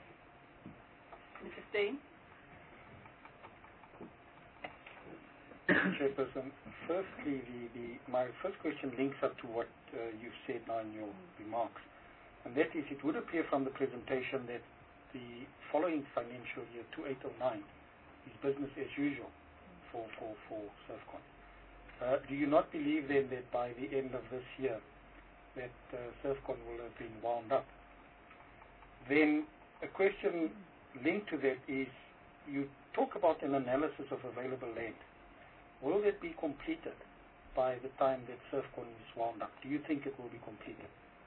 Speaker 1: Mr. Stein?
Speaker 9: Chairperson, firstly, my first question links up to what you've said now in your remarks. And that is, it would appear from the presentation that the following financial year, 2809, is business as usual for SAFCON. Do you not believe then that by the end of this year that SAFCON will have been wound up? Then a question linked to that is, you talk about an analysis of available land. Will that be completed by the time that SAFCON is wound up? Do you think it will be completed?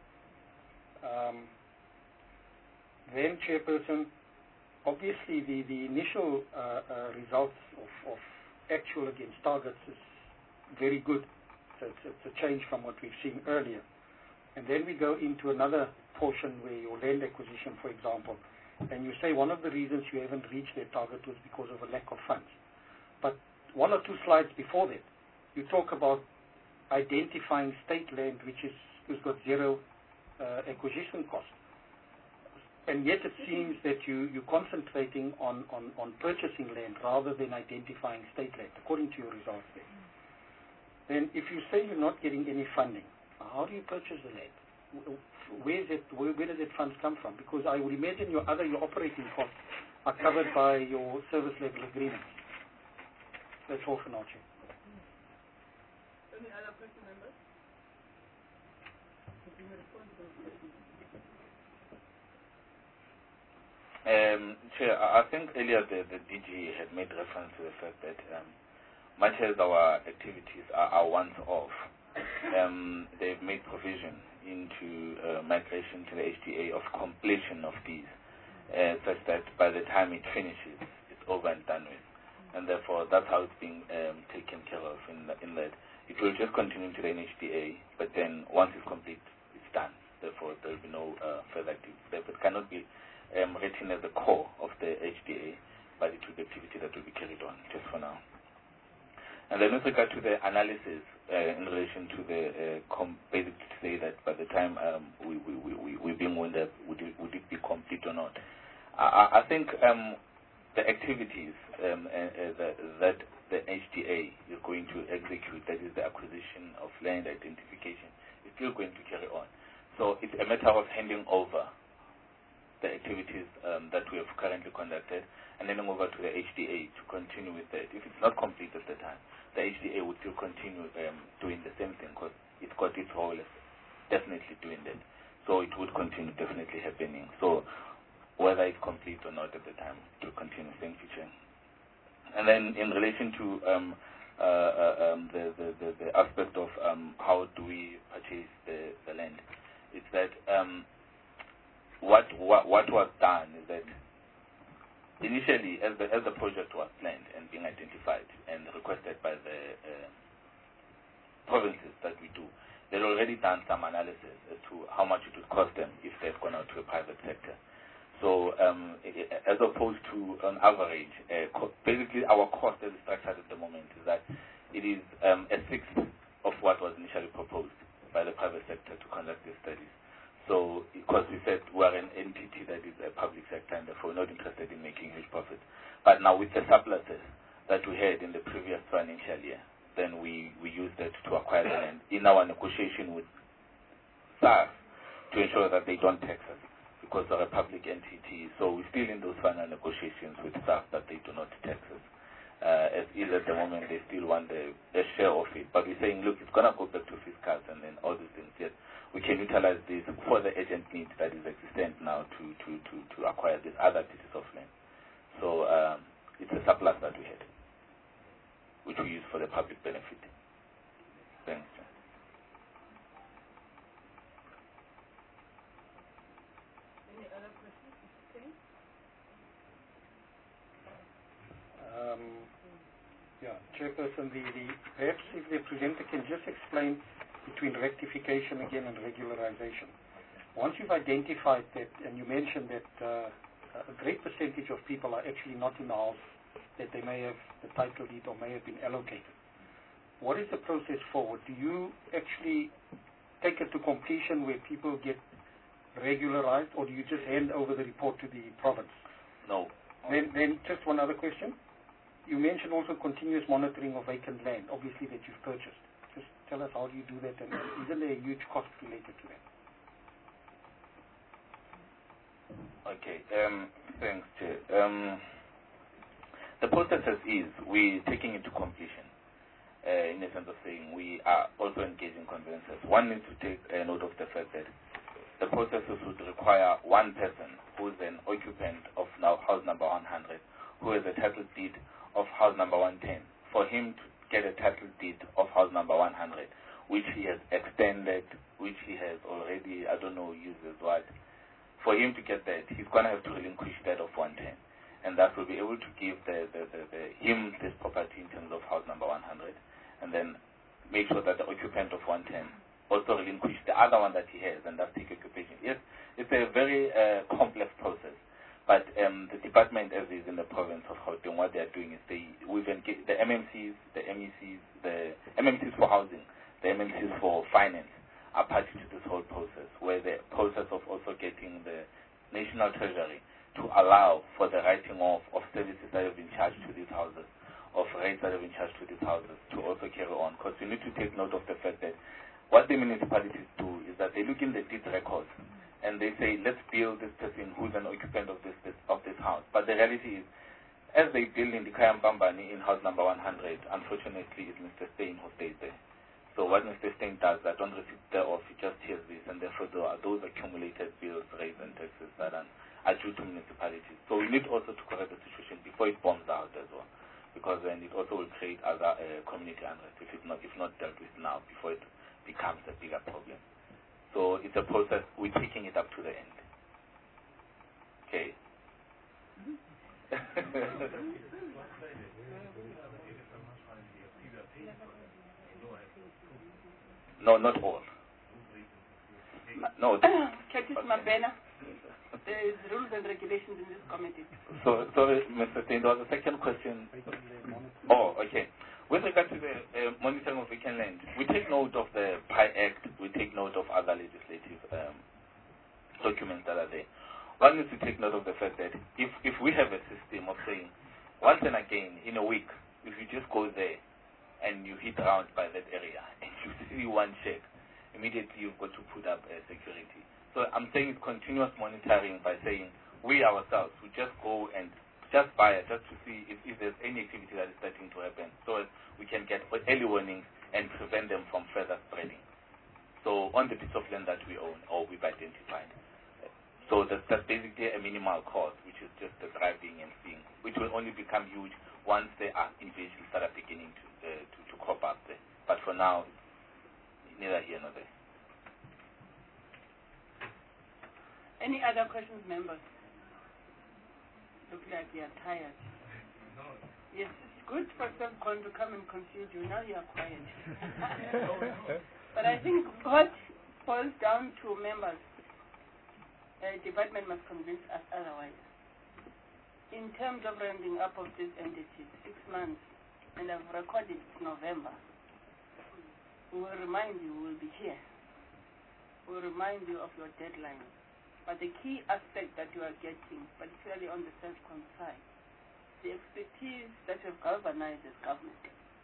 Speaker 9: Then, Chairperson, obviously the initial results of actual against targets is very good. So it's a change from what we've seen earlier. And then we go into another portion where your land acquisition, for example, and you say one of the reasons you haven't reached that target was because of a lack of funds. But one or two slides before that, you talk about identifying state land which has got zero acquisition cost. And yet it seems that you're concentrating on purchasing land rather than identifying state land, according to your results there. Then if you say you're not getting any funding, how do you purchase the land? Where does that funds come from? Because I would imagine your operating costs are covered by your service level agreements. That's all for now, Chair.
Speaker 1: Any other question, members?
Speaker 11: Chair, I think earlier the DG had made reference to the fact that much as our activities are once off, they've made provision into migration to the HDA of completion of these, such that by the time it finishes, it's over and done with. And therefore, that's how it's being taken care of in that it will just continue to the HDA, but then once it's complete, it's done. Therefore, there will be no further activity. It cannot be written as the core of the HDA, but it will be activity that will be carried on just for now. And then with regard to the analysis in relation to the basically to say that by the time we've been wound up, would it be complete or not? I think the activities that the HDA is going to execute, that is the acquisition of land identification, is still going to carry on. So it's a matter of handing over the activities that we have currently conducted and handing over to the HDA to continue with that. If it's not complete at the time, the HDA would still continue doing the same thing because it's got its role as definitely doing that. So it would continue definitely happening. So whether it's complete or not at the time, it will continue. Thank you, Chair. And then in relation to the aspect of how do we purchase the land, it's that what was done is that initially, as the project was planned and being identified and requested by the provinces that we do, they'd already done some analysis as to how much it would cost them if they've gone out to a private sector. So as opposed to on average, basically our cost as structured at the moment is that it is a sixth of what was initially proposed by the private sector to conduct these studies. So because we said we are an entity that is a public sector and therefore we're not interested in making huge profits. But now with the surpluses that we had in the previous financial year, then we used it to acquire the land in our negotiation with SARS to ensure that they don't tax us because they're a public entity. So we're still in those final negotiations with SARS that they do not tax us. As is at the moment, they still want a share of it. But we're saying, look, it's going to go back to fiscals and then all these things. Yes, we can utilize this for the urgent need that is existent now to acquire these other pieces of land. So it's a surplus that we had, which we use for the public benefit. Thanks.
Speaker 1: Any other questions?
Speaker 9: Chairperson, perhaps if the presenter can just explain between rectification again and regularization. Once you've identified that, and you mentioned that a great percentage of people are actually not in the house, that they may have the title deed or may have been allocated, what is the process forward? Do you actually take it to completion where people get regularized, or do you just hand over the report to the province?
Speaker 11: No.
Speaker 9: Then just one other question. You mentioned also continuous monitoring of vacant land, obviously, that you've purchased. Just tell us, how do you do that, and isn't there a huge cost related to that?
Speaker 11: Okay, thanks, Chair. The process is we're taking it to completion, in the sense of saying we are also engaging conveyances. One needs to take note of the fact that the processes would require one person who is an occupant of now house number 100, who has a title deed of house number 110, for him to get a title deed of house number 100, which he has extended, which he has already, I don't know, used as what. For him to get that, he's going to have to relinquish that of 110, and that will be able to give him this property in terms of house number 100, and then make sure that the occupant of 110 also relinquish the other one that he has, and that's take occupation. Yes, it's a very complex process. But the department, as is in the province of Gauteng, what they are doing is we've engaged the MMCs, the MECs, the MMCs for housing, the MMCs for finance are party to this whole process, where the process of also getting the National Treasury to allow for the writing off of services that have been charged to these houses, of rates that have been charged to these houses, to also carry on. Because you need to take note of the fact that what the municipalities do is that they look in the deed records and they say, let's bill this person who's an occupant of this house. But the reality is, as they bill in the Kayambambani in house number 100, unfortunately, it's Mr. Stein who stays there. So what Mr. Stein does, that on receipt thereof, he just hears this, and therefore those accumulated bills, rates, and taxes that are due to municipalities. So we need also to correct the situation before it bombs out as well, because then it also will create other community unrest if not dealt with now, before it becomes a bigger problem. So it's a process, we're taking it up to the end. Okay. No, not all. No.
Speaker 1: Curtis Mabena, there is rules and regulations in this committee.
Speaker 11: So, sorry, Mr. Stein, there was a second question. Oh, okay. With regard to the monitoring of vacant land, we take note of the PI Act, we take note of other legislative documents that are there. One needs to take note of the fact that if we have a system of saying, once and again, in a week, if you just go there and you hit around by that area and you see one check, immediately you've got to put up security. So I'm saying it's continuous monitoring by saying, we ourselves, we just go and just buy it, just to see if there's any activity that is starting to happen, so as we can get early warnings and prevent them from further spreading. So on the piece of land that we own or we've identified. So that's basically a minimal cost, which is just the driving and seeing, which will only become huge once they are eventually start beginning to crop up there. But for now, neither here nor there.
Speaker 1: Any other questions, members? Look like you are tired. Yes. good for Selfcon to come and confuse you. Now you are quiet. But I think what boils down to members, department must convince us otherwise. In terms of rounding up of this entity, 6 months, and I've recorded November, we will remind you we will be here. We will remind you of your deadline. But the key aspect that you are getting, particularly on the Selfcon side, the expertise that you have galvanized as government,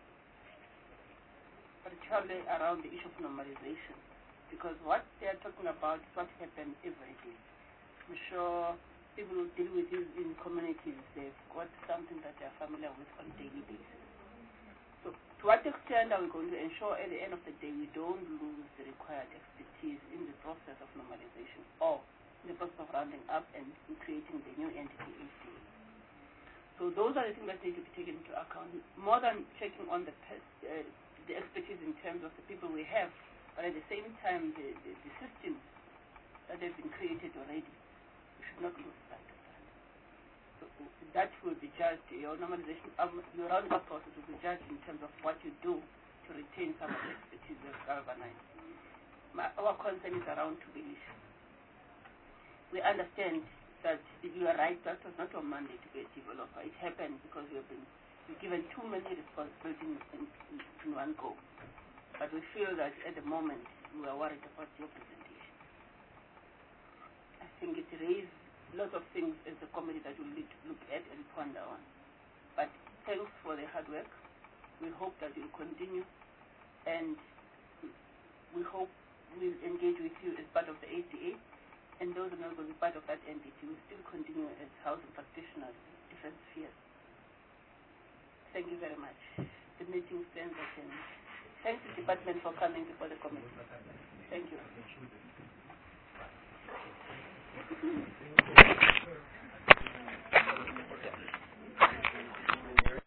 Speaker 1: particularly around the issue of normalization, because what they are talking about is what happens every day. I'm sure people who deal with this in communities, they've got something that they are familiar with on a daily basis. So to what extent are we going to ensure at the end of the day we don't lose the required expertise in the process of normalization or in the process of rounding up and creating the new entity HDA? So those are the things that need to be taken into account, more than checking on the expertise in terms of the people we have, but at the same time the systems that have been created already. We should not lose sight of that. So that will be judged, your normalization, your roundup process will be judged in terms of what you do to retain some of the expertise you've galvanized. Our concern is around Tubilisha. We understand that you are right, that was not your mandate to be a developer. It happened because you've given too many responsibilities in one go. But we feel that at the moment we are worried about your presentation. I think it raised lots of things as a committee that we'll need to look at and ponder on. But thanks for the hard work. We hope that you'll continue, and we hope we'll engage with you as part of the ADA, and those who are not going to be part of that entity will still continue as housing practitioners in different spheres. Thank you very much. The meeting stands adjourned. Thanks to the department for coming before the committee. Thank you.